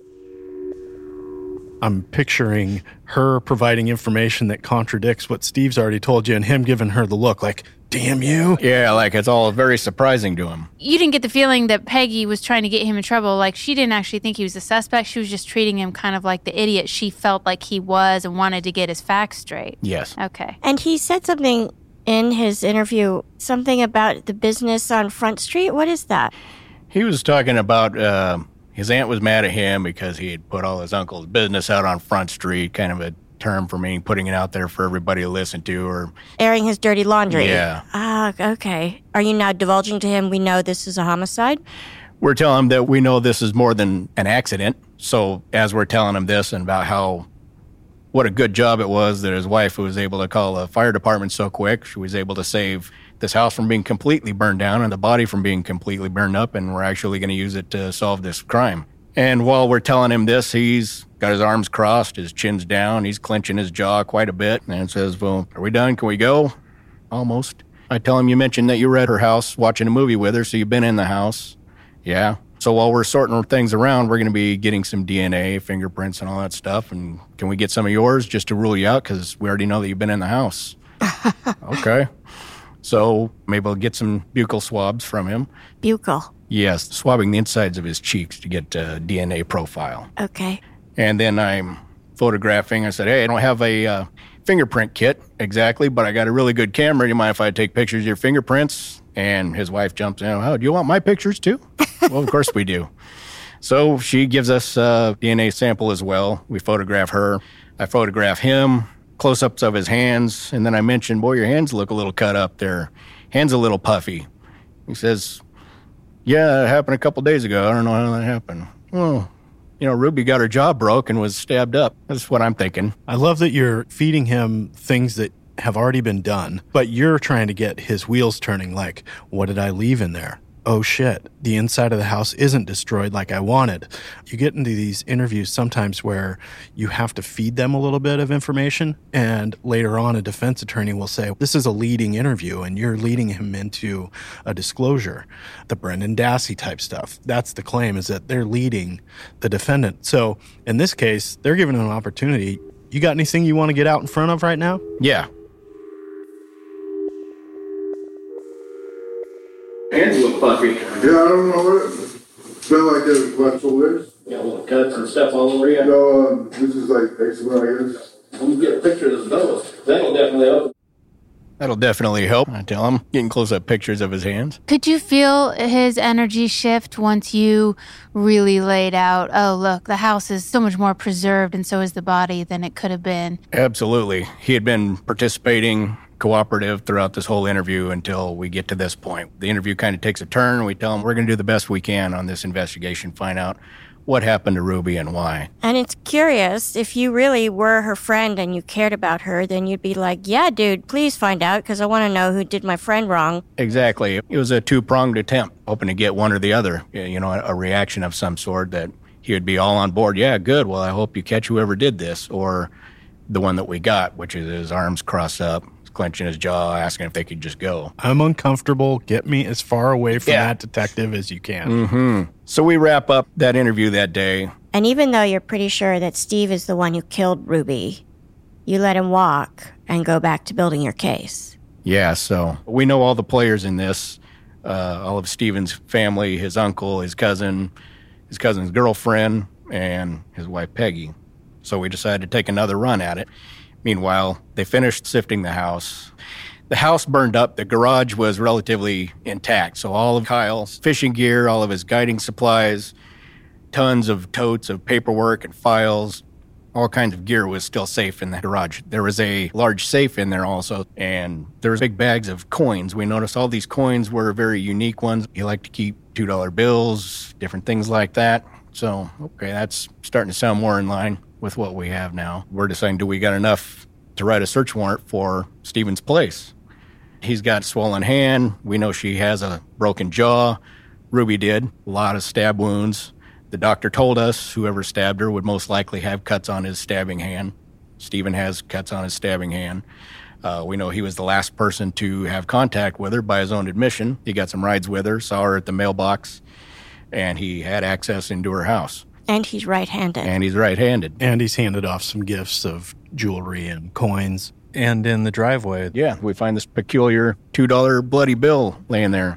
I'm picturing her providing information that contradicts what Steve's already told you and him giving her the look like, damn you. Yeah, like it's all very surprising to him. You didn't get the feeling that Peggy was trying to get him in trouble. Like, she didn't actually think he was a suspect. She was just treating him kind of like the idiot she felt like he was and wanted to get his facts straight. Yes. Okay. And he said something in his interview, something about the business on Front Street. What is that? He was talking about uh, his aunt was mad at him because he had put all his uncle's business out on Front Street, kind of a term for me, putting it out there for everybody to listen to. Or airing his dirty laundry. Yeah. Ah, okay. Are you now divulging to him we know this is a homicide? We're telling him that we know this is more than an accident. So as we're telling him this and about how, what a good job it was that his wife was able to call the fire department so quick, she was able to save this house from being completely burned down and the body from being completely burned up, and we're actually going to use it to solve this crime. And while we're telling him this, he's got his arms crossed, his chin's down, he's clenching his jaw quite a bit, and says, well, are we done? Can we go? Almost. I tell him, you mentioned that you were at her house watching a movie with her, so you've been in the house. Yeah. So while we're sorting things around, we're going to be getting some D N A, fingerprints, and all that stuff, and can we get some of yours just to rule you out, because we already know that you've been in the house. Okay. So maybe I'll get some buccal swabs from him. Buccal? Yes, swabbing the insides of his cheeks to get a D N A profile. Okay. And then I'm photographing. I said, hey, I don't have a uh, fingerprint kit exactly, but I got a really good camera. Do you mind if I take pictures of your fingerprints? And his wife jumps in, oh, do you want my pictures too? Well, of course we do. So she gives us a D N A sample as well. We photograph her. I photograph him. Close-ups of his hands, and then I mentioned, boy, your hands look a little cut up there. Hands a little puffy. He says, yeah, it happened a couple days ago. I don't know how that happened. Well, you know, Ruby got her jaw broke and was stabbed up. That's what I'm thinking. I love that you're feeding him things that have already been done, but you're trying to get his wheels turning like, what did I leave in there? Oh shit, the inside of the house isn't destroyed like I wanted. You get into these interviews sometimes where you have to feed them a little bit of information, and later on a defense attorney will say, this is a leading interview and you're leading him into a disclosure. The Brendan Dassey type stuff. That's the claim, is that they're leading the defendant. So in this case, they're giving him an opportunity. You got anything you want to get out in front of right now? Yeah. Hands look puffy. Yeah, I don't know what it's been like this for last couple days. Yeah, little cuts and stuff all over you. No, um, this is like eczema, I guess. When you get a picture of those, that'll definitely help. That'll definitely help. I tell him, getting close-up pictures of his hands. Could you feel his energy shift once you really laid out, oh, look, the house is so much more preserved and so is the body than it could have been? Absolutely. He had been participating, cooperative throughout this whole interview until we get to this point. The interview kind of takes a turn. We tell him we're going to do the best we can on this investigation, find out what happened to Ruby and why. And it's curious, if you really were her friend and you cared about her, then you'd be like, yeah, dude, please find out, because I want to know who did my friend wrong. Exactly. It was a two-pronged attempt, hoping to get one or the other, you know, a reaction of some sort that he would be all on board. Yeah, good. Well, I hope you catch whoever did this. Or the one that we got, which is his arms crossed up, clenching his jaw, asking if they could just go. I'm uncomfortable. Get me as far away from Yeah. that detective as you can. Mm-hmm. So we wrap up that interview that day. And even though you're pretty sure that Steve is the one who killed Ruby, you let him walk and go back to building your case. Yeah, so we know all the players in this, uh, all of Steven's family, his uncle, his cousin, his cousin's girlfriend, and his wife Peggy. So we decided to take another run at it. Meanwhile, they finished sifting the house. The house burned up. The garage was relatively intact. So all of Kyle's fishing gear, all of his guiding supplies, tons of totes of paperwork and files, all kinds of gear was still safe in the garage. There was a large safe in there also, and there was big bags of coins. We noticed all these coins were very unique ones. He liked to keep two dollar bills, different things like that. So, okay, that's starting to sound more in line with what we have now. We're deciding, do we got enough to write a search warrant for Steven's place? He's got swollen hand. We know she has a broken jaw. Ruby did. A lot of stab wounds. The doctor told us whoever stabbed her would most likely have cuts on his stabbing hand. Steven has cuts on his stabbing hand. Uh, we know he was the last person to have contact with her by his own admission. He got some rides with her, saw her at the mailbox, and he had access into her house. And he's right-handed. And he's right-handed. And he's handed off some gifts of jewelry and coins. And in the driveway. Yeah, we find this peculiar two dollar bloody bill laying there.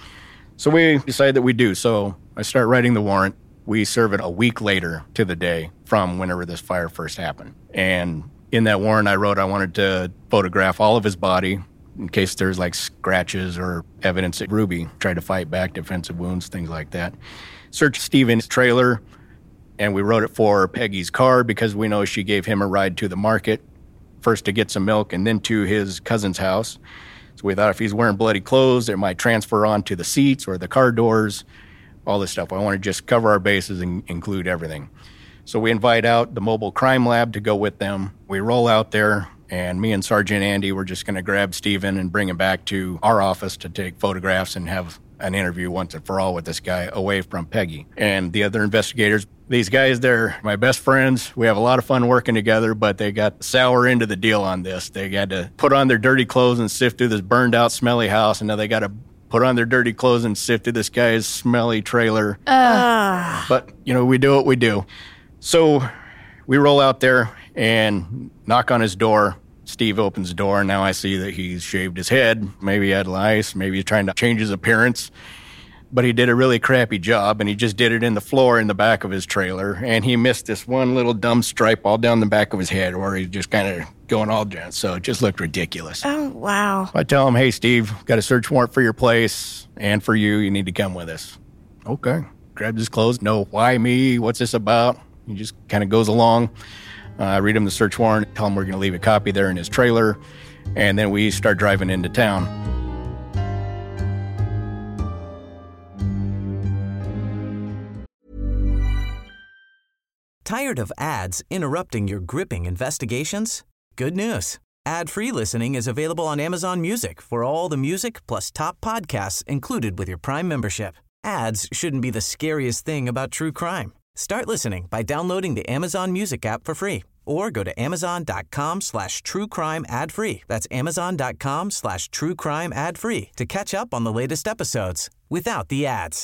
So we decide that we do. So I start writing the warrant. We serve it a week later to the day from whenever this fire first happened. And in that warrant, I wrote I wanted to photograph all of his body in case there's like scratches or evidence that Ruby tried to fight back, defensive wounds, things like that. Search Steven's trailer, and we wrote it for Peggy's car because we know she gave him a ride to the market, first to get some milk and then to his cousin's house. So we thought if he's wearing bloody clothes, it might transfer onto the seats or the car doors, all this stuff. I want to just cover our bases and include everything. So we invite out the mobile crime lab to go with them. We roll out there, and me and Sergeant Andy, we're just going to grab Steven and bring him back to our office to take photographs and have an interview once and for all with this guy away from Peggy. And the other investigators, these guys, they're my best friends. We have a lot of fun working together, but they got the sour end of the deal on this. They had to put on their dirty clothes and sift through this burned out, smelly house, and now they got to put on their dirty clothes and sift through this guy's smelly trailer. Uh. But, you know, we do what we do. So we roll out there and knock on his door. Steve opens the door, and now I see that he's shaved his head. Maybe he had lice. Maybe he's trying to change his appearance. But he did a really crappy job, and he just did it in the floor in the back of his trailer. And he missed this one little dumb stripe all down the back of his head where he's just kind of going all gent. So it just looked ridiculous. Oh, wow. I tell him, hey, Steve, got a search warrant for your place and for you. You need to come with us. Okay. Grabs his clothes. No, why me? What's this about? He just kind of goes along. Uh, I read him the search warrant, tell him we're going to leave a copy there in his trailer, and then we start driving into town. Tired of ads interrupting your gripping investigations? Good news. Ad-free listening is available on Amazon Music for all the music plus top podcasts included with your Prime membership. Ads shouldn't be the scariest thing about true crime. Start listening by downloading the Amazon Music app for free or go to amazon.com slash true crime ad free. That's amazon.com slash true crime ad free to catch up on the latest episodes without the ads.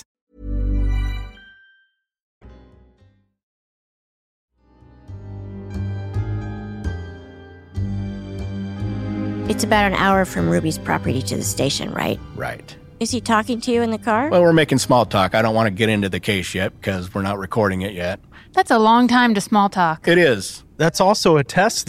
It's about an hour from Ruby's property to the station, right? Right. Is he talking to you in the car? Well, we're making small talk. I don't want to get into the case yet because we're not recording it yet. That's a long time to small talk. It is. That's also a test, though.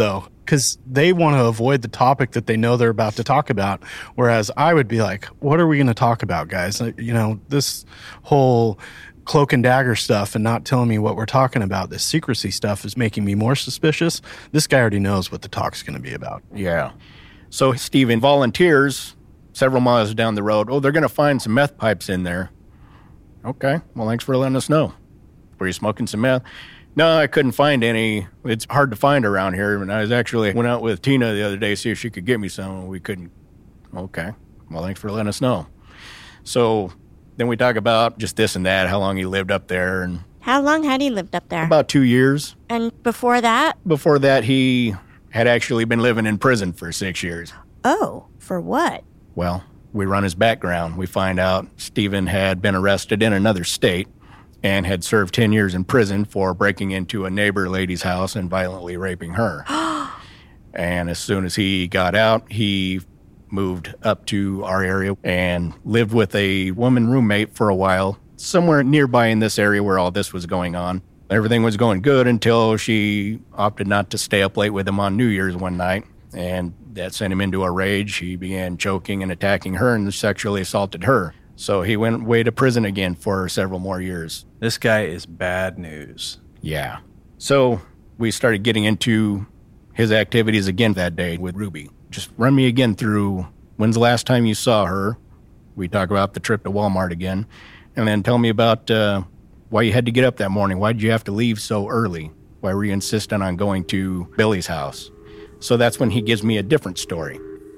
because they want to avoid the topic that they know they're about to talk about. Whereas I would be like, what are we going to talk about, guys? You know, this whole cloak and dagger stuff and not telling me what we're talking about, this secrecy stuff is making me more suspicious. This guy already knows what the talk's going to be about. Yeah. So Steven volunteers several miles down the road. Oh, they're going to find some meth pipes in there. Okay. Well, thanks for letting us know. Were you smoking some meth? No, I couldn't find any. It's hard to find around here. And I was actually went out with Tina the other day to see if she could get me some. We couldn't. Okay. Well, thanks for letting us know. So then we talk about just this and that, how long he lived up there. And how long had he lived up there? About two years. And before that? Before that, he had actually been living in prison for six years. Oh, for what? Well, we run his background. We find out Steven had been arrested in another state and had served ten years in prison for breaking into a neighbor lady's house and violently raping her. And as soon as he got out, he moved up to our area and lived with a woman roommate for a while, somewhere nearby in this area where all this was going on. Everything was going good until she opted not to stay up late with him on New Year's one night, and that sent him into a rage. He began choking and attacking her and sexually assaulted her. So he went away to prison again for several more years. This guy is bad news. Yeah. So we started getting into his activities again that day with Ruby. Just run me again through when's the last time you saw her. We talk about the trip to Walmart again. And then tell me about uh, why you had to get up that morning. Why did you have to leave so early? Why were you insistent on going to Billy's house? So that's when he gives me a different story.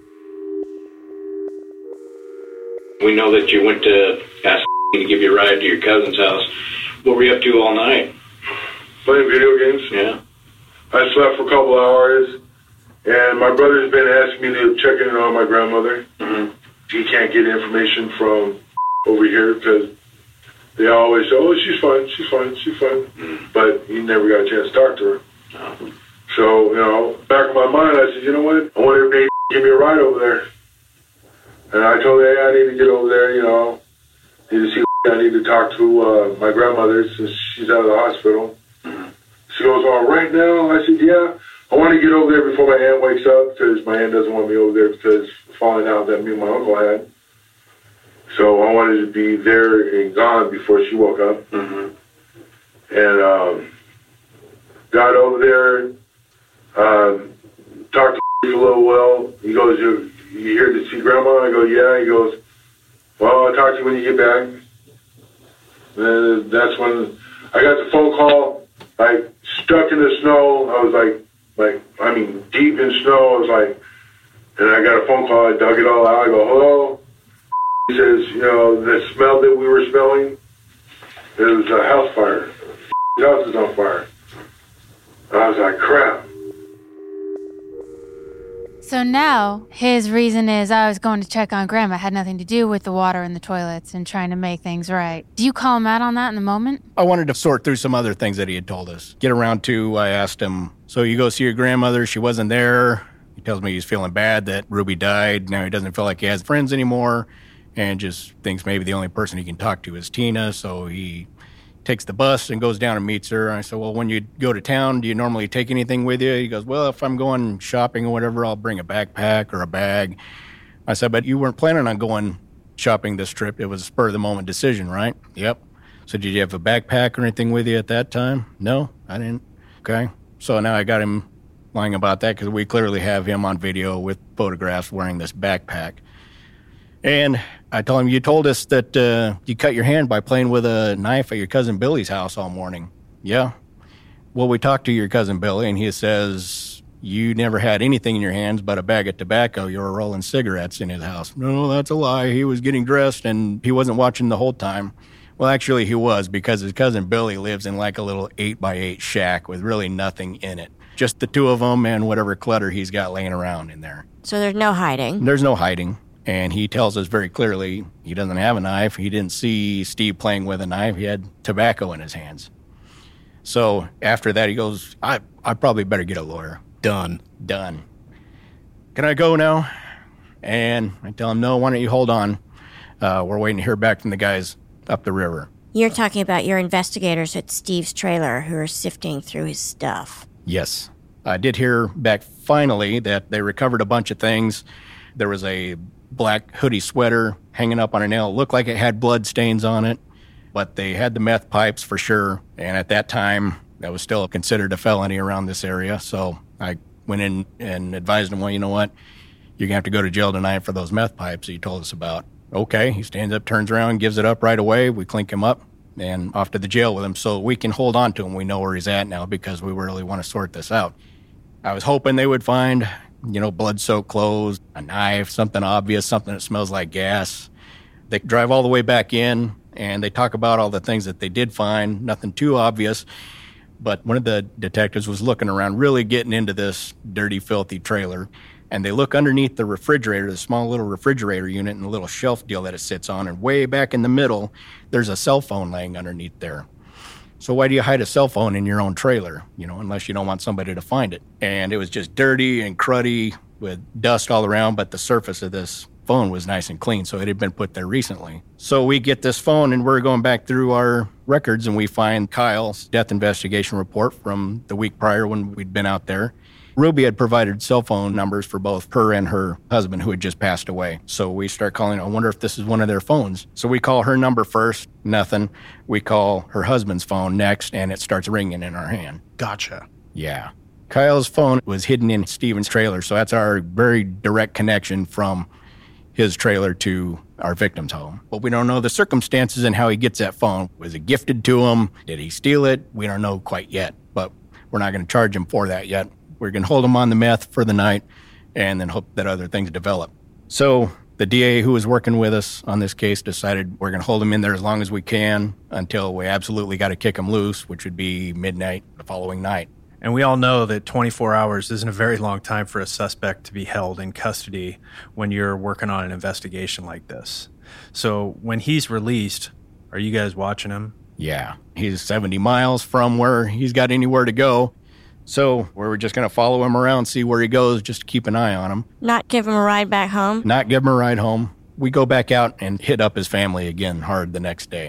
We know that you went to ask to give you a ride to your cousin's house. What were you up to all night? Playing video games. Yeah. I slept for a couple hours, and my brother's been asking me to check in on my grandmother. Mm-hmm. He can't get information from over here because they always say, oh, she's fine, she's fine, she's fine. Mm-hmm. But he never got a chance to talk to her. Oh. So, you know, back in my mind, I said, you know what? I wonder if they give me a ride over there. And I told her, hey, I need to get over there, you know. Need to see I need to talk to uh, my grandmother since she's out of the hospital. Mm-hmm. She goes, oh, right now? I said, yeah. I want to get over there before my aunt wakes up because my aunt doesn't want me over there because falling out that me and my uncle had. So I wanted to be there and gone before she woke up. Mm-hmm. And um, got over there, um, talked to him a little while. He goes, you, you here to see Grandma? I go, yeah. He goes, well, I'll talk to you when you get back. And that's when I got the phone call, like, stuck in the snow. I was like, like, I mean, deep in snow. I was like, and I got a phone call. I dug it all out. I go, hello? He says, you know, the smell that we were smelling, it was a house fire. The house is on fire. I was like, crap. So now his reason is I was going to check on Grandma. It had nothing to do with the water in the toilets and trying to make things right. Do you call him out on that in the moment? I wanted to sort through some other things that he had told us. Get around to, I asked him, so you go see your grandmother, she wasn't there. He tells me he's feeling bad that Ruby died. Now he doesn't feel like he has friends anymore and just thinks maybe the only person he can talk to is Tina. So he takes the bus and goes down and meets her. I said, well, when you go to town, do you normally take anything with you? He goes, well, if I'm going shopping or whatever, I'll bring a backpack or a bag. I said, but you weren't planning on going shopping this trip. It was a spur-of-the-moment decision, right? Yep. So did you have a backpack or anything with you at that time? No, I didn't. Okay. So now I got him lying about that because we clearly have him on video with photographs wearing this backpack. And I told him, you told us that uh, you cut your hand by playing with a knife at your cousin Billy's house all morning. Yeah. Well, we talked to your cousin Billy, and he says you never had anything in your hands but a bag of tobacco. You were rolling cigarettes in his house. No, that's a lie. He was getting dressed, and he wasn't watching the whole time. Well, actually, he was, because his cousin Billy lives in like a little eight by eight shack with really nothing in it. Just the two of them and whatever clutter he's got laying around in there. So there's no hiding? There's no hiding. And he tells us very clearly he doesn't have a knife. He didn't see Steve playing with a knife. He had tobacco in his hands. So after that, he goes, I, I probably better get a lawyer. Done. Done. Can I go now? And I tell him, no, why don't you hold on? Uh, we're waiting to hear back from the guys up the river. You're talking about your investigators at Steve's trailer who are sifting through his stuff. Yes. I did hear back finally that they recovered a bunch of things. There was a black hoodie sweater hanging up on a nail. It looked like it had blood stains on it, but they had the meth pipes for sure. And at that time, that was still considered a felony around this area. So I went in and advised him, well, you know what? You're going to have to go to jail tonight for those meth pipes that you told us about. Okay. He stands up, turns around, gives it up right away. We clink him up and off to the jail with him so we can hold on to him. We know where he's at now because we really want to sort this out. I was hoping they would find, you know, blood-soaked clothes, a knife, something obvious, something that smells like gas. They drive all the way back in, and they talk about all the things that they did find, nothing too obvious. But one of the detectives was looking around, really getting into this dirty, filthy trailer. And they look underneath the refrigerator, the small little refrigerator unit and the little shelf deal that it sits on. And way back in the middle, there's a cell phone laying underneath there. So why do you hide a cell phone in your own trailer, you know, unless you don't want somebody to find it? And it was just dirty and cruddy with dust all around, but the surface of this phone was nice and clean, so it had been put there recently. So we get this phone, and we're going back through our records, and we find Kyle's death investigation report from the week prior when we'd been out there. Ruby had provided cell phone numbers for both her and her husband, who had just passed away. So we start calling, I wonder if this is one of their phones. So we call her number first, nothing. We call her husband's phone next, and it starts ringing in our hand. Gotcha. Yeah. Kyle's phone was hidden in Steven's trailer, so that's our very direct connection from his trailer to our victim's home. But we don't know the circumstances and how he gets that phone. Was it gifted to him? Did he steal it? We don't know quite yet, but we're not going to charge him for that yet. We're going to hold him on the meth for the night and then hope that other things develop. So the D A who was working with us on this case decided we're going to hold him in there as long as we can until we absolutely got to kick him loose, which would be midnight the following night. And we all know that twenty-four hours isn't a very long time for a suspect to be held in custody when you're working on an investigation like this. So when he's released, are you guys watching him? Yeah, he's seventy miles from where he's got anywhere to go. So we're just going to follow him around, see where he goes, just to keep an eye on him. Not give him a ride back home? Not give him a ride home. We go back out and hit up his family again hard the next day.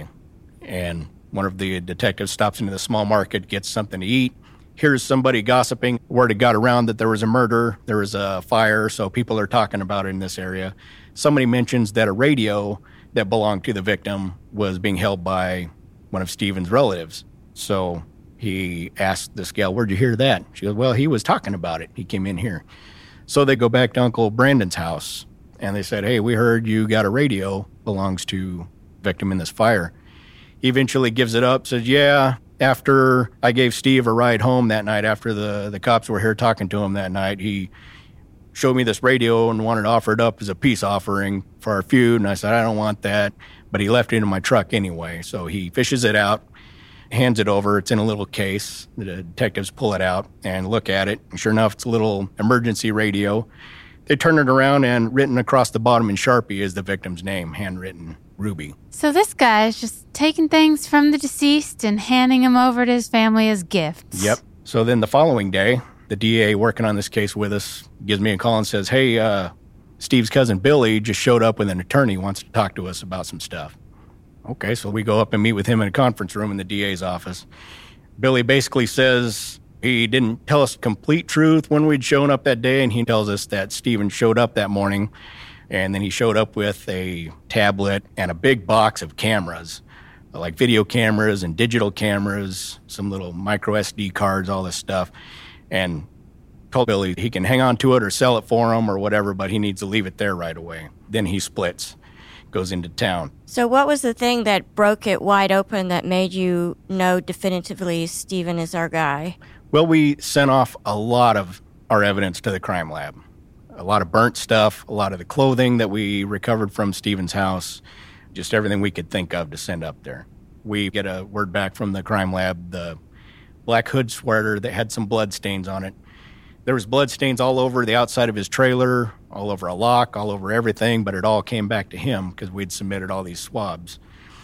And one of the detectives stops into the small market, gets something to eat. Here's somebody gossiping. Word had got around that there was a murder, there was a fire, so people are talking about it in this area. Somebody mentions that a radio that belonged to the victim was being held by one of Steven's relatives. So he asked this gal, where'd you hear that? She goes, well, he was talking about it. He came in here. So they go back to Uncle Brandon's house, and they said, hey, we heard you got a radio, belongs to victim in this fire. He eventually gives it up, says, yeah, after I gave Steve a ride home that night, after the, the cops were here talking to him that night, he showed me this radio and wanted to offer it up as a peace offering for our feud. And I said, I don't want that. But he left it in my truck anyway. So he fishes it out, hands it over. It's in a little case. The detectives pull it out and look at it. And sure enough, it's a little emergency radio. They turn it around, and written across the bottom in Sharpie is the victim's name, handwritten, Ruby. So this guy is just taking things from the deceased and handing them over to his family as gifts. Yep. So then the following day, the D A working on this case with us gives me a call and says, hey, uh, Steve's cousin Billy just showed up with an attorney, wants to talk to us about some stuff. Okay, so we go up and meet with him in a conference room in the D A's office. Billy basically says he didn't tell us complete truth when we'd shown up that day, and he tells us that Steven showed up that morning, and then he showed up with a tablet and a big box of cameras, like video cameras and digital cameras, some little micro S D cards, all this stuff, and told Billy he can hang on to it or sell it for him or whatever, but he needs to leave it there right away. Then he splits, goes into town. So what was the thing that broke it wide open that made you know definitively Steven is our guy? Well, we sent off a lot of our evidence to the crime lab. A lot of burnt stuff, a lot of the clothing that we recovered from Steven's house, just everything we could think of to send up there. We get a word back from the crime lab, the black hood sweater that had some blood stains on it. There was blood stains all over the outside of his trailer, all over a lock, all over everything, but it all came back to him because we'd submitted all these swabs.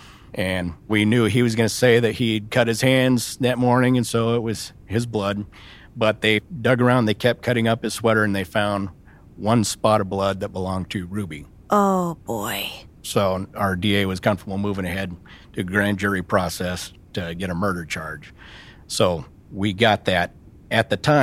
And we knew he was going to say that he'd cut his hands that morning, and so it was his blood. But they dug around, they kept cutting up his sweater, and they found one spot of blood that belonged to Ruby. Oh, boy. So our D A was comfortable moving ahead to a grand jury process to get a murder charge. So we got that. At the time,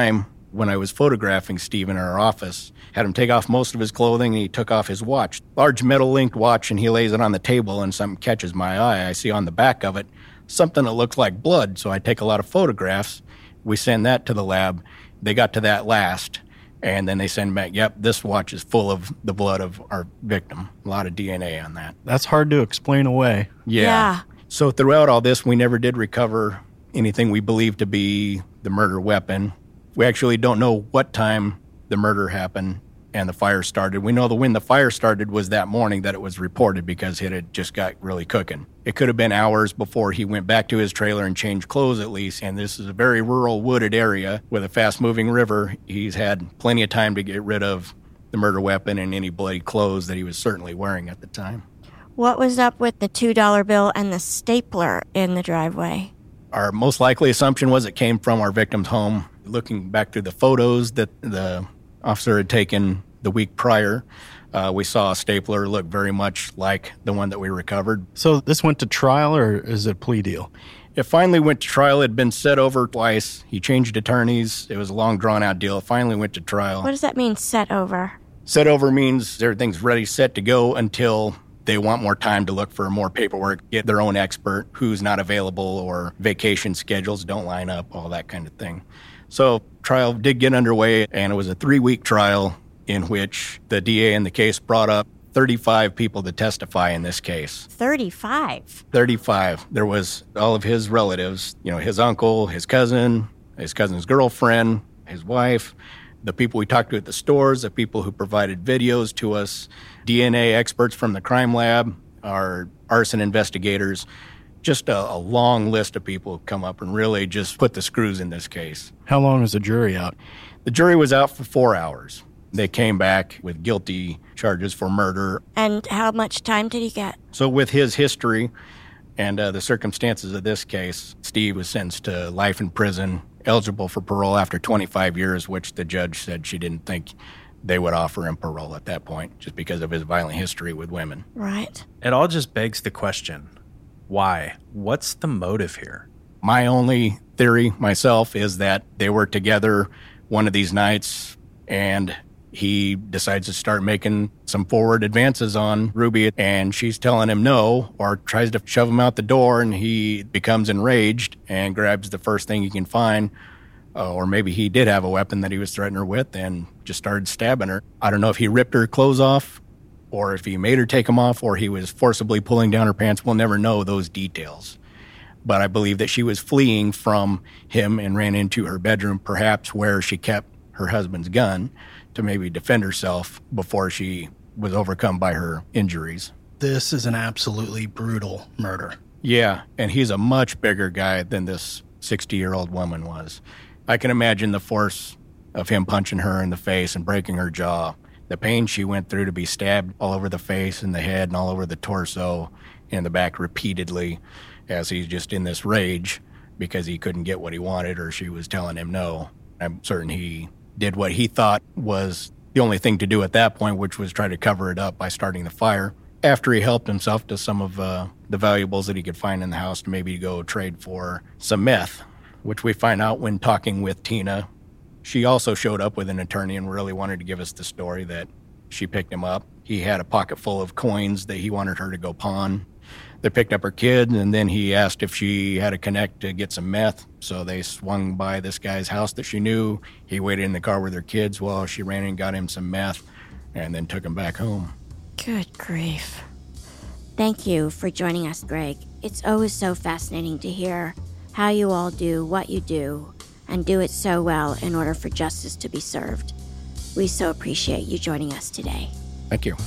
When I was photographing Steve in our office, had him take off most of his clothing, and he took off his watch. Large metal-linked watch, and he lays it on the table, and something catches my eye. I see on the back of it something that looks like blood, so I take a lot of photographs. We send that to the lab. They got to that last, and then they send back, yep, this watch is full of the blood of our victim. A lot of D N A on that. That's hard to explain away. Yeah. Yeah. So throughout all this, we never did recover anything we believe to be the murder weapon. We actually don't know what time the murder happened and the fire started. We know that when the fire started was that morning that it was reported because it had just got really cooking. It could have been hours before he went back to his trailer and changed clothes at least, and this is a very rural, wooded area with a fast-moving river. He's had plenty of time to get rid of the murder weapon and any bloody clothes that he was certainly wearing at the time. What was up with the two dollar bill and the stapler in the driveway? Our most likely assumption was it came from our victim's home. Looking back through the photos that the officer had taken the week prior, uh, we saw a stapler look very much like the one that we recovered. So this went to trial, or is it a plea deal? It finally went to trial. It had been set over twice. He changed attorneys. It was a long, drawn-out deal. It finally went to trial. What does that mean, set over? Set over means everything's ready, set to go until they want more time to look for more paperwork, get their own expert who's not available, or vacation schedules don't line up, all that kind of thing. So trial did get underway, and it was a three-week trial in which the D A in the case brought up thirty-five people to testify in this case. thirty-five? thirty-five. There was all of his relatives, you know, his uncle, his cousin, his cousin's girlfriend, his wife, the people we talked to at the stores, the people who provided videos to us, D N A experts from the crime lab, our arson investigators, just a, a long list of people who come up and really just put the screws in this case. How long was the jury out? The jury was out for four hours. They came back with guilty charges for murder. And how much time did he get? So with his history and uh, the circumstances of this case, Steve was sentenced to life in prison, eligible for parole after twenty-five years, which the judge said she didn't think they would offer him parole at that point, just because of his violent history with women. Right. It all just begs the question, why? What's the motive here? My only theory, myself, is that they were together one of these nights, and he decides to start making some forward advances on Ruby, and she's telling him no, or tries to shove him out the door, and he becomes enraged and grabs the first thing he can find. Uh, or maybe he did have a weapon that he was threatening her with and just started stabbing her. I don't know if he ripped her clothes off, or if he made her take them off, or he was forcibly pulling down her pants. We'll never know those details. But I believe that she was fleeing from him and ran into her bedroom, perhaps where she kept her husband's gun, to maybe defend herself before she was overcome by her injuries. This is an absolutely brutal murder. Yeah, and he's a much bigger guy than this sixty-year-old woman was. I can imagine the force of him punching her in the face and breaking her jaw, the pain she went through to be stabbed all over the face and the head and all over the torso and the back repeatedly, as he's just in this rage because he couldn't get what he wanted, or she was telling him no. I'm certain he did what he thought was the only thing to do at that point, which was try to cover it up by starting the fire, after he helped himself to some of uh, the valuables that he could find in the house to maybe go trade for some meth, which we find out when talking with Tina. She also showed up with an attorney and really wanted to give us the story that she picked him up. He had a pocket full of coins that he wanted her to go pawn. They picked up her kid, and then he asked if she had a connect to get some meth. So they swung by this guy's house that she knew. He waited in the car with her kids while she ran and got him some meth and then took him back home. Good grief. Thank you for joining us, Greg. It's always so fascinating to hear how you all do what you do and do it so well in order for justice to be served. We so appreciate you joining us today. Thank you.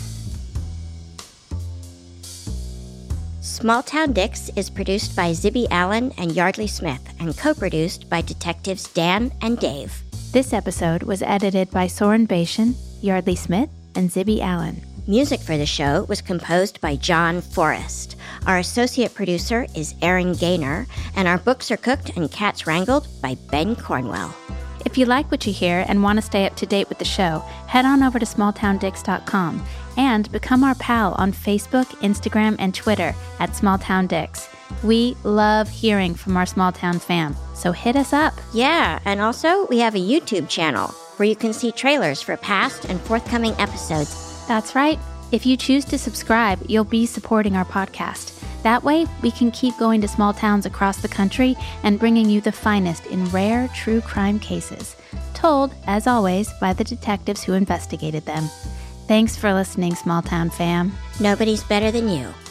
Small Town Dicks is produced by Zibby Allen and Yardley Smith and co-produced by detectives Dan and Dave. This episode was edited by Soren Bashan, Yardley Smith, and Zibby Allen. Music for the show was composed by John Forrest. Our associate producer is Aaron Gaynor, and our books are cooked and cats wrangled by Ben Cornwell. If you like what you hear and want to stay up to date with the show, head on over to small town dicks dot com and become our pal on Facebook, Instagram, and Twitter at Small Town Dicks. We love hearing from our small town fam, so hit us up. Yeah, and also we have a YouTube channel where you can see trailers for past and forthcoming episodes. That's right. If you choose to subscribe, you'll be supporting our podcast. That way, we can keep going to small towns across the country and bringing you the finest in rare true crime cases, told, as always, by the detectives who investigated them. Thanks for listening, small town fam. Nobody's better than you.